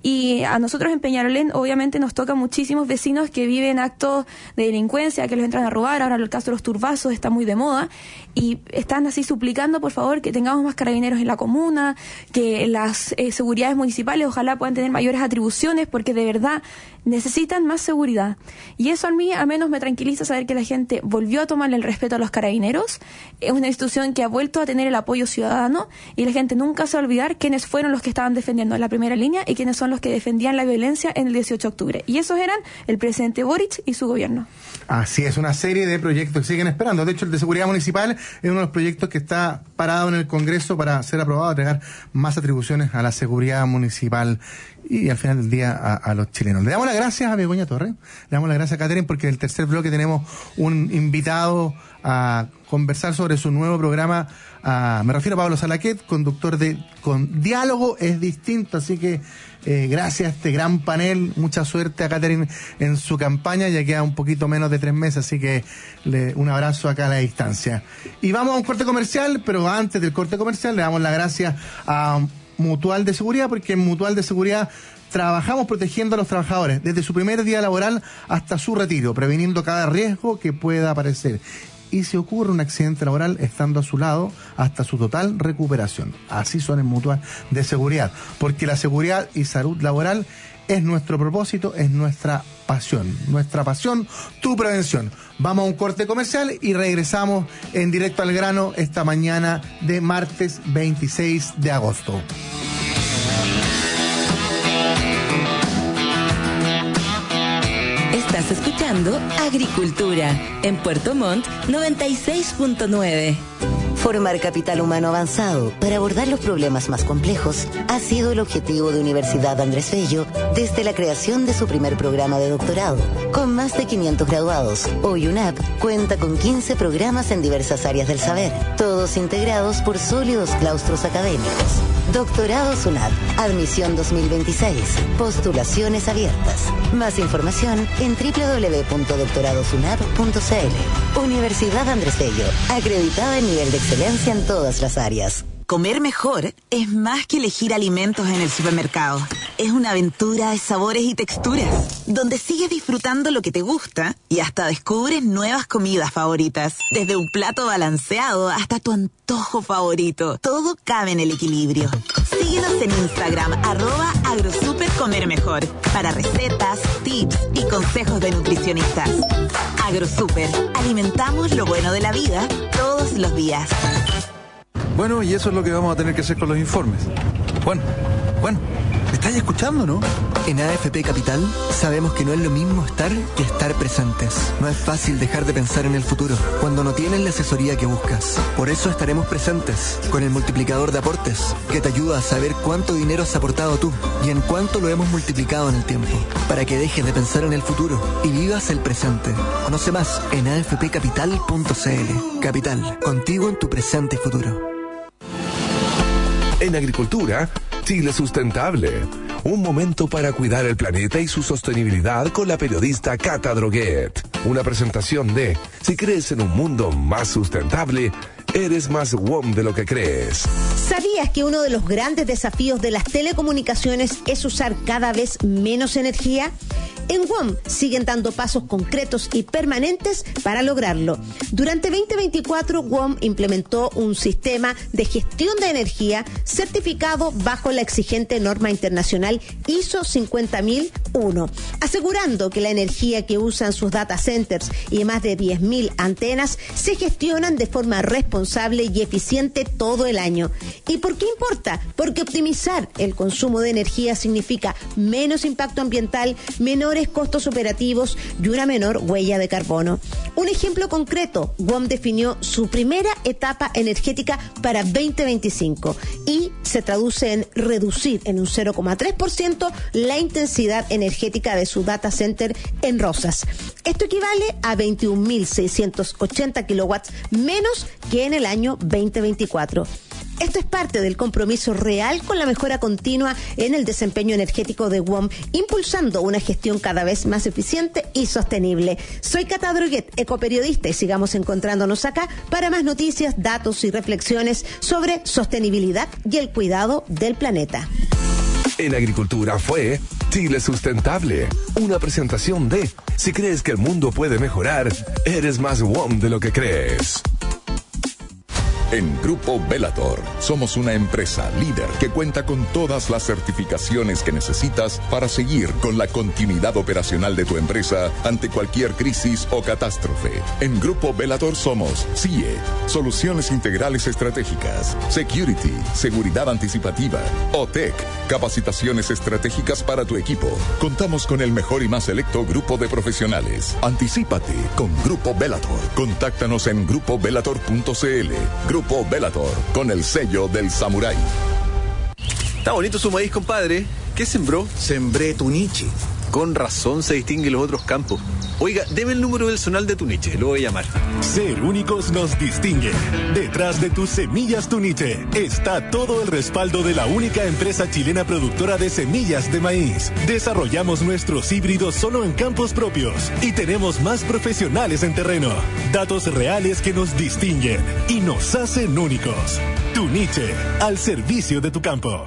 Y a nosotros en Peñalolén obviamente nos toca muchísimos vecinos que viven actos de delincuencia, que los entran a robar. Ahora el caso de los turbazos está muy de moda y están así suplicando por favor que tengamos más carabineros en la comuna, que las eh, seguridades municipales ojalá puedan tener mayores atribuciones, porque de verdad necesitan más seguridad. Y eso a mí al menos me tranquiliza saber que la gente volvió a tomarle el respeto a los carabineros. Es una institución que ha vuelto a tener el apoyo ciudadano y la gente nunca se va a olvidar quiénes fueron los que estaban defendiendo en la primera línea y quiénes son los que defendían la violencia en el dieciocho de octubre. Y esos eran el presidente Boric y su gobierno. Así es, una serie de proyectos que siguen esperando. De hecho, el de seguridad municipal es uno de los proyectos que está parado en el Congreso para ser aprobado, entregar más atribuciones a la seguridad municipal y al final del día a, a los chilenos. Le damos las gracias a Begoña Torres, le damos las gracias a Catherine, porque en el tercer bloque tenemos un invitado a conversar sobre su nuevo programa. A, me refiero a Pablo Salaquet, conductor de Con Diálogo es Distinto, así que eh, gracias a este gran panel, mucha suerte a Catherine en su campaña, ya queda un poquito menos de tres meses, así que le, un abrazo acá a la distancia. Y vamos a un corte comercial, pero antes del corte comercial le damos las gracias a Mutual de Seguridad, porque en Mutual de Seguridad trabajamos protegiendo a los trabajadores desde su primer día laboral hasta su retiro, previniendo cada riesgo que pueda aparecer. Y si ocurre un accidente laboral, estando a su lado hasta su total recuperación. Así son en Mutual de Seguridad, porque la seguridad y salud laboral es nuestro propósito, es nuestra pasión. Nuestra pasión, tu prevención. Vamos a un corte comercial y regresamos en directo al grano esta mañana de martes veintiséis de agosto. Estás escuchando Agricultura en Puerto Montt noventa y seis punto nueve. Formar capital humano avanzado para abordar los problemas más complejos ha sido el objetivo de Universidad Andrés Bello desde la creación de su primer programa de doctorado. Con más de quinientos graduados, hoy UNAP cuenta con quince programas en diversas áreas del saber, todos integrados por sólidos claustros académicos. Doctorados UNAP, admisión dos mil veintiséis, postulaciones abiertas. Más información en doble u doble u doble u punto doctorados unap punto c l. Universidad Andrés Bello, acreditada en nivel de excelencia en todas las áreas. Comer mejor es más que elegir alimentos en el supermercado. Es una aventura de sabores y texturas, donde sigues disfrutando lo que te gusta y hasta descubres nuevas comidas favoritas. Desde un plato balanceado hasta tu antojo favorito, todo cabe en el equilibrio. Síguenos en Instagram, arroba agrosupercomermejor, para recetas, tips y consejos de nutricionistas. Agrosuper, alimentamos lo bueno de la vida todos los días. Bueno, y eso es lo que vamos a tener que hacer con los informes. Bueno, bueno, ¿Me estás escuchando, no? En A F P Capital sabemos que no es lo mismo estar que estar presentes. No es fácil dejar de pensar en el futuro cuando no tienes la asesoría que buscas. Por eso estaremos presentes con el multiplicador de aportes, que te ayuda a saber cuánto dinero has aportado tú y en cuánto lo hemos multiplicado en el tiempo, para que dejes de pensar en el futuro y vivas el presente. Conoce más en a f p capital punto c l. Capital, contigo en tu presente y futuro. En agricultura, Chile Sustentable. Un momento para cuidar el planeta y su sostenibilidad con la periodista Cata Droguet. Una presentación de Si crees en un mundo más sustentable, eres más W O M de lo que crees. ¿Sabías que uno de los grandes desafíos de las telecomunicaciones es usar cada vez menos energía? En W O M siguen dando pasos concretos y permanentes para lograrlo. Durante veinte veinticuatro, W O M implementó un sistema de gestión de energía certificado bajo la exigente norma internacional I S O cincuenta mil uno, asegurando que la energía que usan sus data centers y más de diez mil antenas se gestionan de forma responsable y eficiente todo el año. ¿Y por qué importa? Porque optimizar el consumo de energía significa menos impacto ambiental, menores costos operativos y una menor huella de carbono. Un ejemplo concreto, W O M definió su primera etapa energética para veinte veinticinco y se traduce en reducir en un cero coma tres por ciento la intensidad energética de su data center en Rosas. Esto equivale a veintiún mil seiscientos ochenta kilowatts menos que en el año veinte veinticuatro. Esto es parte del compromiso real con la mejora continua en el desempeño energético de W O M, impulsando una gestión cada vez más eficiente y sostenible. Soy Cata Droguet, ecoperiodista, y sigamos encontrándonos acá para más noticias, datos y reflexiones sobre sostenibilidad y el cuidado del planeta. En agricultura fue Chile Sustentable, una presentación de Si crees que el mundo puede mejorar, eres más W O M de lo que crees. En Grupo Bellator somos una empresa líder que cuenta con todas las certificaciones que necesitas para seguir con la continuidad operacional de tu empresa ante cualquier crisis o catástrofe. En Grupo Bellator somos C I E, Soluciones Integrales Estratégicas, Security, Seguridad Anticipativa, O T E C, Capacitaciones Estratégicas para tu equipo. Contamos con el mejor y más selecto grupo de profesionales. Anticípate con Grupo Bellator. Contáctanos en grupo bellator punto c l. Grupo Bellator, con el sello del samurái. Está bonito su maíz, compadre. ¿Qué sembró? Sembré Tuniche. Con razón se distingue los otros campos. Oiga, deme el número del zonal de Tuniche, lo voy a llamar. Ser únicos nos distingue. Detrás de tus semillas Tuniche está todo el respaldo de la única empresa chilena productora de semillas de maíz. Desarrollamos nuestros híbridos solo en campos propios y tenemos más profesionales en terreno. Datos reales que nos distinguen y nos hacen únicos. Tuniche, al servicio de tu campo.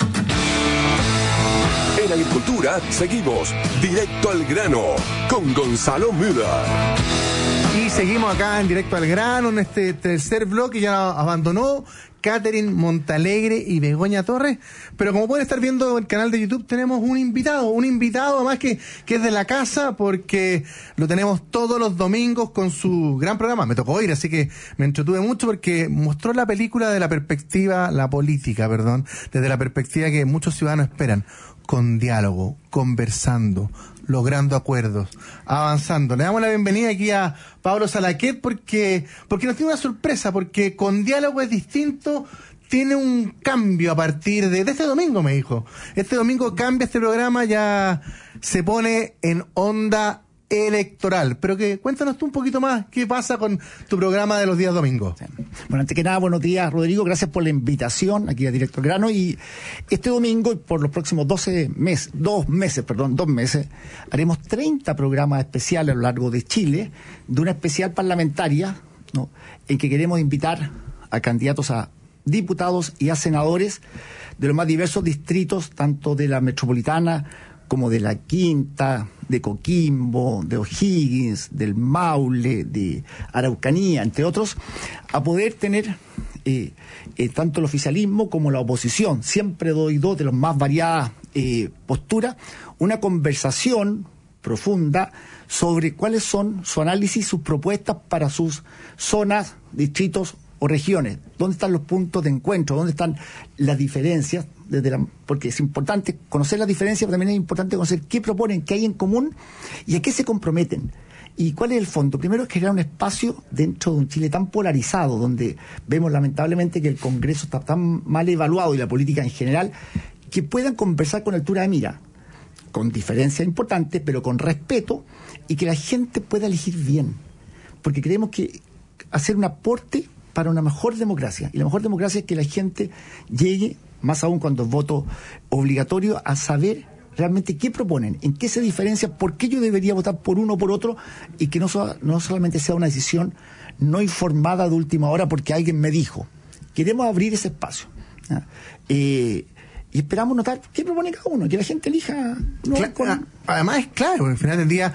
En agricultura seguimos directo al grano con Gonzalo Müller. Y seguimos acá en directo al grano en este tercer bloque. Ya abandonó Catherine Montalegre y Begoña Torres, pero como pueden estar viendo en el canal de YouTube, tenemos un invitado, un invitado además que, que es de la casa, porque lo tenemos todos los domingos con su gran programa. Me tocó ir, así que me entretuve mucho porque mostró la película de la perspectiva, la política, perdón, desde la perspectiva que muchos ciudadanos esperan, con diálogo, conversando, logrando acuerdos, avanzando. Le damos la bienvenida aquí a Pablo Salaquet porque, porque nos tiene una sorpresa, porque con diálogo es distinto, tiene un cambio a partir de, de este domingo, me dijo. Este domingo cambia este programa, ya se pone en onda electoral. Pero que cuéntanos tú un poquito más qué pasa con tu programa de los días domingos. Sí. Bueno, antes que nada, buenos días, Rodrigo, gracias por la invitación aquí a Directo al Grano. Y este domingo y por los próximos doce meses, dos meses, perdón, dos meses, haremos treinta programas especiales a lo largo de Chile, de una especial parlamentaria, ¿no?, en que queremos invitar a candidatos a diputados y a senadores de los más diversos distritos, tanto de la metropolitana como de la Quinta, de Coquimbo, de O'Higgins, del Maule, de Araucanía, entre otros, a poder tener eh, eh, tanto el oficialismo como la oposición, siempre doy dos de las más variadas eh, posturas, una conversación profunda sobre cuáles son su análisis, sus propuestas para sus zonas, distritos o regiones, dónde están los puntos de encuentro, dónde están las diferencias, desde la, porque es importante conocer las diferencias, pero también es importante conocer qué proponen, qué hay en común y a qué se comprometen. ¿Y cuál es el fondo? Primero es crear un espacio dentro de un Chile tan polarizado, donde vemos lamentablemente que el Congreso está tan mal evaluado y la política en general, que puedan conversar con altura de mira, con diferencias importantes, pero con respeto, y que la gente pueda elegir bien. Porque creemos que hacer un aporte para una mejor democracia, y la mejor democracia es que la gente llegue, más aún cuando es voto obligatorio, a saber realmente qué proponen, en qué se diferencia, por qué yo debería votar por uno o por otro, y que no, so, no solamente sea una decisión no informada de última hora porque alguien me dijo. Queremos abrir ese espacio. ¿Ah? Eh, y esperamos notar qué propone cada uno, que la gente elija. No, Cla- con... Además es claro, al final del día,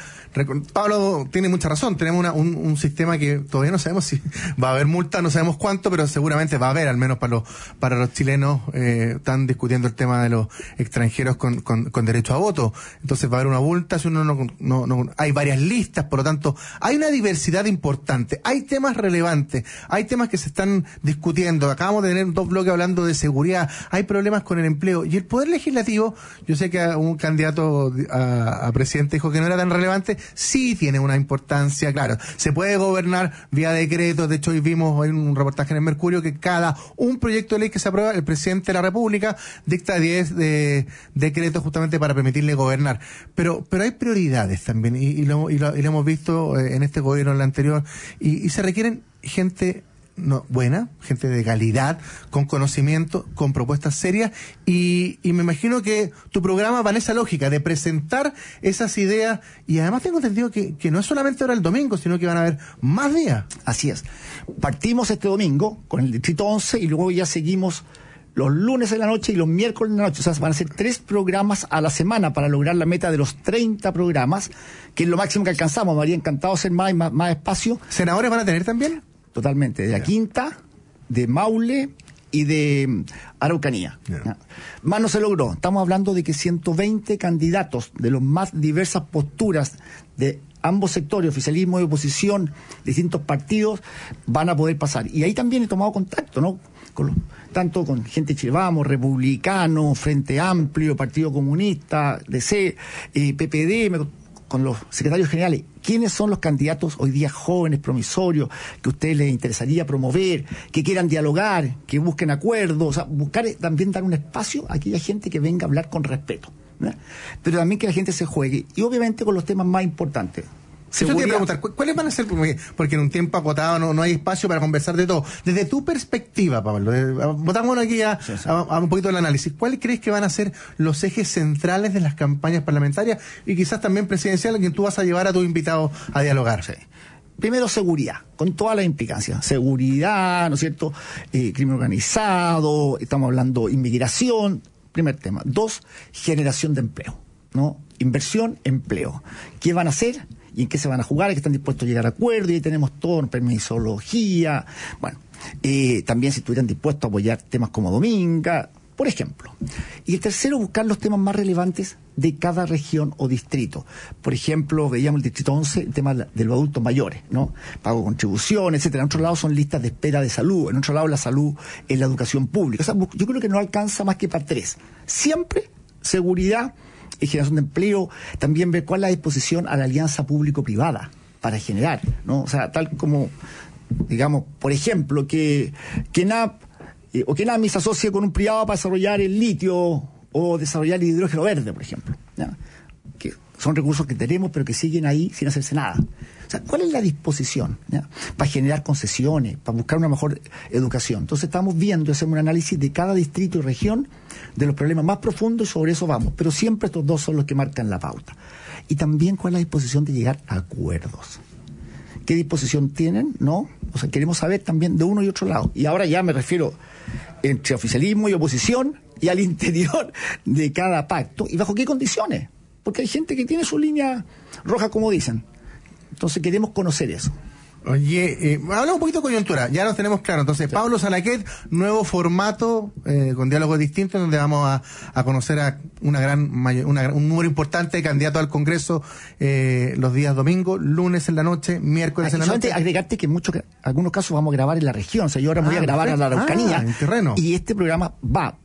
Pablo tiene mucha razón, tenemos una, un, un sistema que todavía no sabemos si va a haber multa, no sabemos cuánto, pero seguramente va a haber, al menos para los para los chilenos. Eh, están discutiendo el tema de los extranjeros con, con, con derecho a voto, entonces va a haber una multa si uno no, no, no, hay varias listas, por lo tanto hay una diversidad importante, hay temas relevantes, hay temas que se están discutiendo, acabamos de tener dos bloques hablando de seguridad, hay problemas con el empleo, y el Poder Legislativo, yo sé que un candidato a a presidente dijo que no era tan relevante, sí tiene una importancia, claro, se puede gobernar vía decretos. De hecho hoy vimos hoy un reportaje en el Mercurio que cada un proyecto de ley que se aprueba, el presidente de la República dicta diez de decretos justamente para permitirle gobernar, pero pero hay prioridades también, y, y, lo, y, lo, y lo hemos visto en este gobierno, en el anterior, y, y se requieren gente no, buena, gente de calidad, con conocimiento, con propuestas serias, y, y me imagino que tu programa va en esa lógica de presentar esas ideas, y además tengo entendido que, que no es solamente ahora el domingo, sino que van a haber más días. Así es. Partimos este domingo con el Distrito once y luego ya seguimos los lunes en la noche y los miércoles en la noche. O sea, van a ser tres programas a la semana para lograr la meta de los treinta programas, que es lo máximo que alcanzamos. Me habría encantado hacer más, más, más espacio. ¿Senadores van a tener también? Totalmente, de la Quinta, de Maule y de Araucanía. Yeah. Más no se logró. Estamos hablando de que ciento veinte candidatos de las más diversas posturas de ambos sectores, oficialismo y oposición, distintos partidos, van a poder pasar. Y ahí también he tomado contacto, ¿no? Con los, tanto con gente Chile Vamos, Republicano, Frente Amplio, Partido Comunista, D C, eh, P P D, me, con los secretarios generales. ¿Quiénes son los candidatos hoy día jóvenes, promisorios, que a ustedes les interesaría promover, que quieran dialogar, que busquen acuerdos? O sea, buscar también dar un espacio a aquella gente que venga a hablar con respeto, ¿no? Pero también que la gente se juegue, y obviamente con los temas más importantes. Yo te quiero preguntar, ¿cuáles van a ser? Porque en un tiempo acotado no, no hay espacio para conversar de todo. Desde tu perspectiva, Pablo, votamos aquí a, sí, sí. A, a un poquito del análisis. ¿Cuáles crees que van a ser los ejes centrales de las campañas parlamentarias y quizás también presidenciales que tú vas a llevar a tus invitados a dialogar? Sí. Primero, seguridad, con todas las implicancias. Seguridad, ¿no es cierto? Eh, crimen organizado, estamos hablando inmigración, primer tema. Dos, generación de empleo, ¿no? Inversión, empleo. ¿Qué van a hacer? ¿Y en qué se van a jugar? ¿Y que están dispuestos a llegar a acuerdos? Y ahí tenemos todo, permisología. Bueno, eh, también si estuvieran dispuestos a apoyar temas como Dominga, por ejemplo. Y el tercero, buscar los temas más relevantes de cada región o distrito. Por ejemplo, veíamos el distrito once, el tema de los adultos mayores, ¿no? Pago de contribuciones, etcétera. En otro lado son listas de espera de salud. En otro lado la salud es la educación pública. O sea, yo creo que no alcanza más que para tres. Siempre seguridad y generación de empleo, también ver cuál es la disposición a la alianza público-privada para generar, ¿no? O sea, tal como, digamos, por ejemplo, que, que NAP eh, o que NAMI se asocie con un privado para desarrollar el litio o desarrollar el hidrógeno verde, por ejemplo, ¿ya? Que son recursos que tenemos, pero que siguen ahí sin hacerse nada. O sea, ¿cuál es la disposición, ¿ya? Para generar concesiones, para buscar una mejor educación? Entonces estamos viendo, hacemos un análisis de cada distrito y región, de los problemas más profundos, y sobre eso vamos. Pero siempre estos dos son los que marcan la pauta. Y también cuál es la disposición de llegar a acuerdos. ¿Qué disposición tienen? ¿No? O sea, queremos saber también de uno y otro lado. Y ahora ya me refiero entre oficialismo y oposición y al interior de cada pacto. ¿Y bajo qué condiciones? Porque hay gente que tiene su línea roja, como dicen. Entonces queremos conocer eso. Oye, eh, hablamos un poquito de coyuntura, ya lo tenemos claro. Entonces, sí. Pablo Salaquet, nuevo formato, eh, con diálogos distintos, donde vamos a, a conocer a una gran mayor, una, un número importante de candidatos al Congreso eh, los días domingo, lunes en la noche, miércoles ah, en la noche. Agregarte que en muchos, algunos casos vamos a grabar en la región. O sea, yo ahora me voy ah, a grabar a la Araucanía. Ah, en terreno. Y este programa va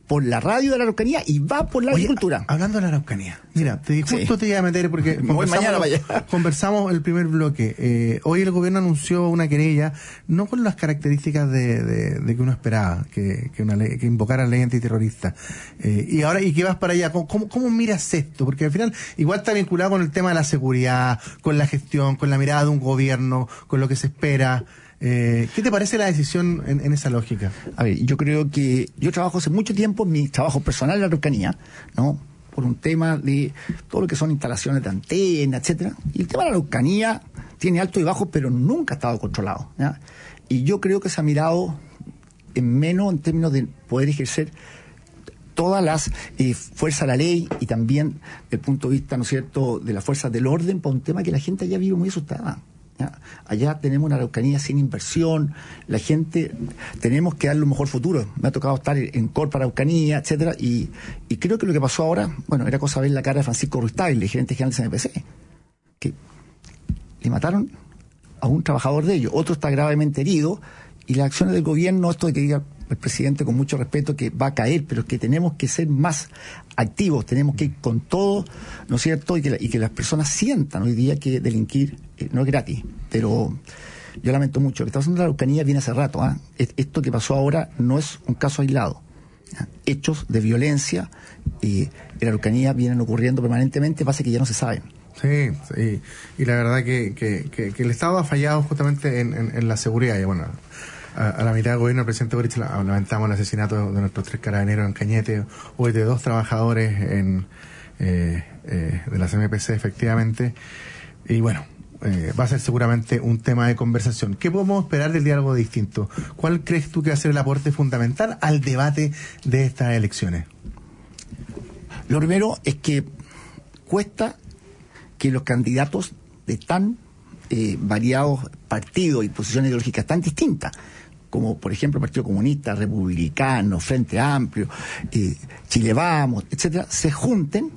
por la radio de la Araucanía y va por la Oye, agricultura. Hablando de la Araucanía, mira, te, justo Sí. te iba a meter porque Me voy mañana para allá. conversamos el primer bloque. Eh, hoy el gobierno anunció una querella, no con las características de, de, de que uno esperaba, que, que, una ley, que invocara ley antiterrorista. Eh, y ahora, ¿y qué vas para allá? ¿Cómo, cómo, cómo miras esto? Porque al final igual está vinculado con el tema de la seguridad, con la gestión, con la mirada de un gobierno, con lo que se espera. Eh, ¿Qué te parece la decisión en, en esa lógica? A ver, yo creo que yo trabajo hace mucho tiempo en mi trabajo personal en la Araucanía, ¿no? Por un tema de todo lo que son instalaciones de antena, etcétera. Y el tema de la Araucanía tiene alto y bajo, pero nunca ha estado controlado, ¿ya? Y yo creo que se ha mirado en menos en términos de poder ejercer todas las eh, fuerzas de la ley y también desde el punto de vista, ¿no es cierto?, de las fuerzas del orden, por un tema que la gente allá vive muy asustada. ¿Ya? Allá tenemos una Araucanía sin inversión, la gente, tenemos que darle un mejor futuro. Me ha tocado estar en Corpa Araucanía, etcétera, y, y creo que lo que pasó ahora, bueno, era cosa ver la cara de Francisco Ruiz-Tagle, el gerente general de C M P C, que le mataron a un trabajador de ellos, otro está gravemente herido, y las acciones del gobierno, esto de que diga el presidente con mucho respeto que va a caer, pero que tenemos que ser más activos, tenemos que ir con todo, ¿no es cierto? Y que, la, y que las personas sientan hoy día que delinquir eh, no es gratis. Pero yo lamento mucho, lo que está pasando en la Araucanía viene hace rato. ¿eh? Esto que pasó ahora no es un caso aislado. ¿eh? Hechos de violencia eh, en la Araucanía vienen ocurriendo permanentemente, pasa que ya no se saben. Sí, sí, y la verdad que, que, que, que el Estado ha fallado justamente en, en, en la seguridad. Y bueno, a, a la mitad del gobierno, el presidente Boric lamentamos el asesinato de nuestros tres carabineros en Cañete, hoy de dos trabajadores en eh, eh, de la C M P C, efectivamente. Y bueno, eh, va a ser seguramente un tema de conversación. ¿Qué podemos esperar del diálogo distinto? ¿Cuál crees tú que va a ser el aporte fundamental al debate de estas elecciones? Lo primero es que cuesta que los candidatos de tan eh, variados partidos y posiciones ideológicas tan distintas, como por ejemplo el Partido Comunista, Republicano, Frente Amplio, eh, Chile Vamos, etcétera, se junten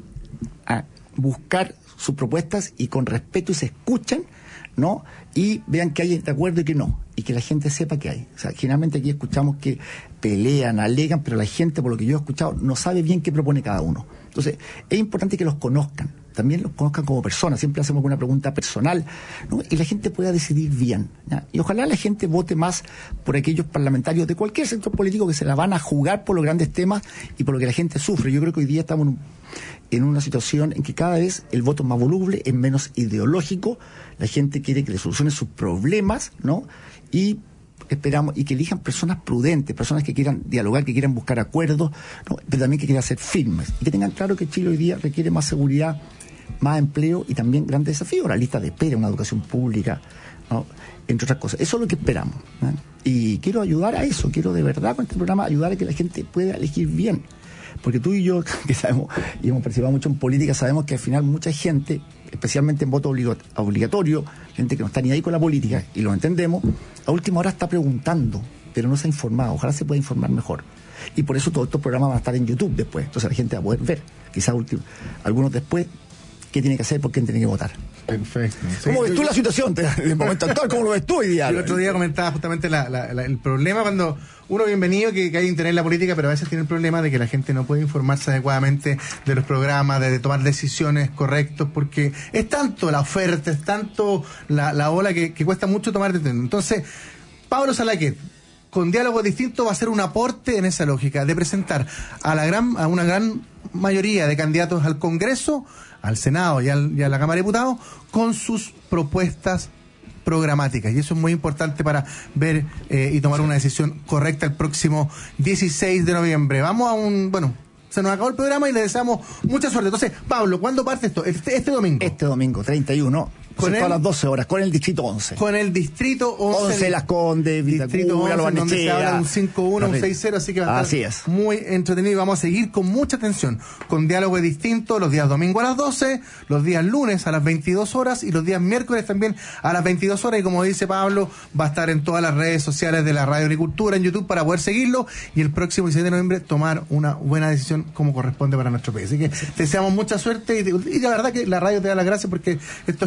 a buscar sus propuestas y con respeto y se escuchen, ¿no? Y vean que hay de acuerdo y que no, y que la gente sepa que hay. O sea, generalmente aquí escuchamos que pelean, alegan, pero la gente, por lo que yo he escuchado, no sabe bien qué propone cada uno. Entonces, es importante que los conozcan, también los conozcan como personas, siempre hacemos una pregunta personal, ¿no? Y la gente pueda decidir bien, ¿ya? Y ojalá la gente vote más por aquellos parlamentarios de cualquier sector político que se la van a jugar por los grandes temas y por lo que la gente sufre. Yo creo que hoy día estamos en, un, en una situación en que cada vez el voto es más voluble, es menos ideológico, la gente quiere que le solucionen sus problemas, ¿no? Y esperamos y que elijan personas prudentes, personas que quieran dialogar, que quieran buscar acuerdos, ¿no? Pero también que quieran ser firmes y que tengan claro que Chile hoy día requiere más seguridad, más empleo y también grandes desafíos, la lista de espera, una educación pública, ¿no? Entre otras cosas. Eso es lo que esperamos, ¿no? Y quiero ayudar a eso, quiero de verdad con este programa ayudar a que la gente pueda elegir bien. Porque tú y yo, que sabemos y hemos participado mucho en política, sabemos que al final mucha gente, especialmente en voto obligatorio, gente que no está ni ahí con la política, y lo entendemos, a última hora está preguntando, pero no se ha informado. Ojalá se pueda informar mejor. Y por eso todos estos programas van a estar en YouTube después. Entonces la gente va a poder ver, quizás último, algunos después, qué tiene que hacer, por quién tiene que votar. Perfecto. ¿Cómo Sí, ves yo- tú la situación de momento actual? ¿Cómo lo ves tú hoy día? El otro día comentaba justamente la- la- la- el problema cuando uno bienvenido que, que hay interés en la política, pero a veces tiene el problema de que la gente no puede informarse adecuadamente de los programas, de, de tomar decisiones correctas, porque es tanto la oferta, es tanto la, la ola que, que cuesta mucho tomar decisiones. Entonces, Pablo Salaquet, con Diálogo Distinto va a ser un aporte en esa lógica de presentar a la gran a una gran mayoría de candidatos al Congreso, al Senado y, al, y a la Cámara de Diputados con sus propuestas programáticas, y eso es muy importante para ver eh, y tomar una decisión correcta el próximo dieciséis de noviembre. Vamos a un, bueno, se nos acabó el programa y le deseamos mucha suerte. Entonces, Pablo, ¿cuándo parte esto? Este, este domingo. Este domingo, treinta y uno, Con a el- las doce horas, con el distrito once. Con el distrito once. once Las Condes, Distrito Vitacura, once, Lo en donde se Barnechea. habla un cinco uno, un seis cero, así que va a Así estar es. muy entretenido y vamos a seguir con mucha atención, con Diálogo Distinto los días domingo a las doce, los días lunes a las veintidós horas y los días miércoles también a las veintidós horas, y como dice Pablo, va a estar en todas las redes sociales de la Radio Agricultura, en YouTube, para poder seguirlo y el próximo dieciséis de noviembre tomar una buena decisión como corresponde para nuestro país. Así que te deseamos mucha suerte y, y la verdad que la radio te da las gracias porque esto es clave para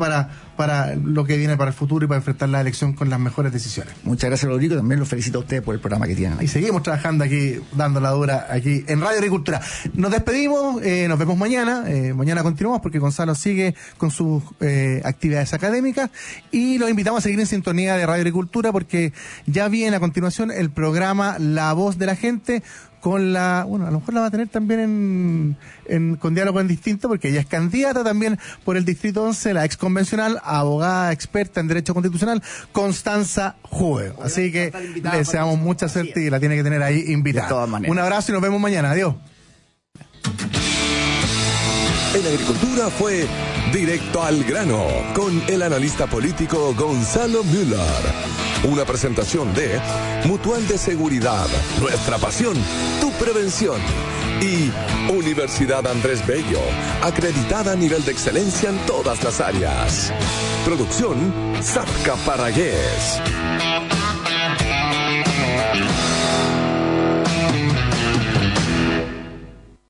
para, para lo que viene para el futuro y para enfrentar la elección con las mejores decisiones. Muchas gracias, Rodrigo. También los felicito a ustedes por el programa que tienen. Y seguimos trabajando aquí, dando la dura aquí en Radio Agricultura. Nos despedimos, eh, nos vemos mañana. Eh, mañana continuamos porque Gonzalo sigue con sus eh, actividades académicas y los invitamos a seguir en sintonía de Radio Agricultura porque ya viene a continuación el programa La Voz de la Gente con la, bueno, a lo mejor la va a tener también en, en con Diálogo en Distinto, porque ella es candidata también por el Distrito once, la ex convencional, abogada experta en Derecho Constitucional, Constanza Juve. Así que le deseamos mucha suerte y la tiene que tener ahí invitada. De todas maneras. Un abrazo y nos vemos mañana. Adiós. En Agricultura fue Directo al Grano con el analista político Gonzalo Müller. Una presentación de Mutual de Seguridad, nuestra pasión, tu prevención. Y Universidad Andrés Bello, acreditada a nivel de excelencia en todas las áreas. Producción Zapca Paragués.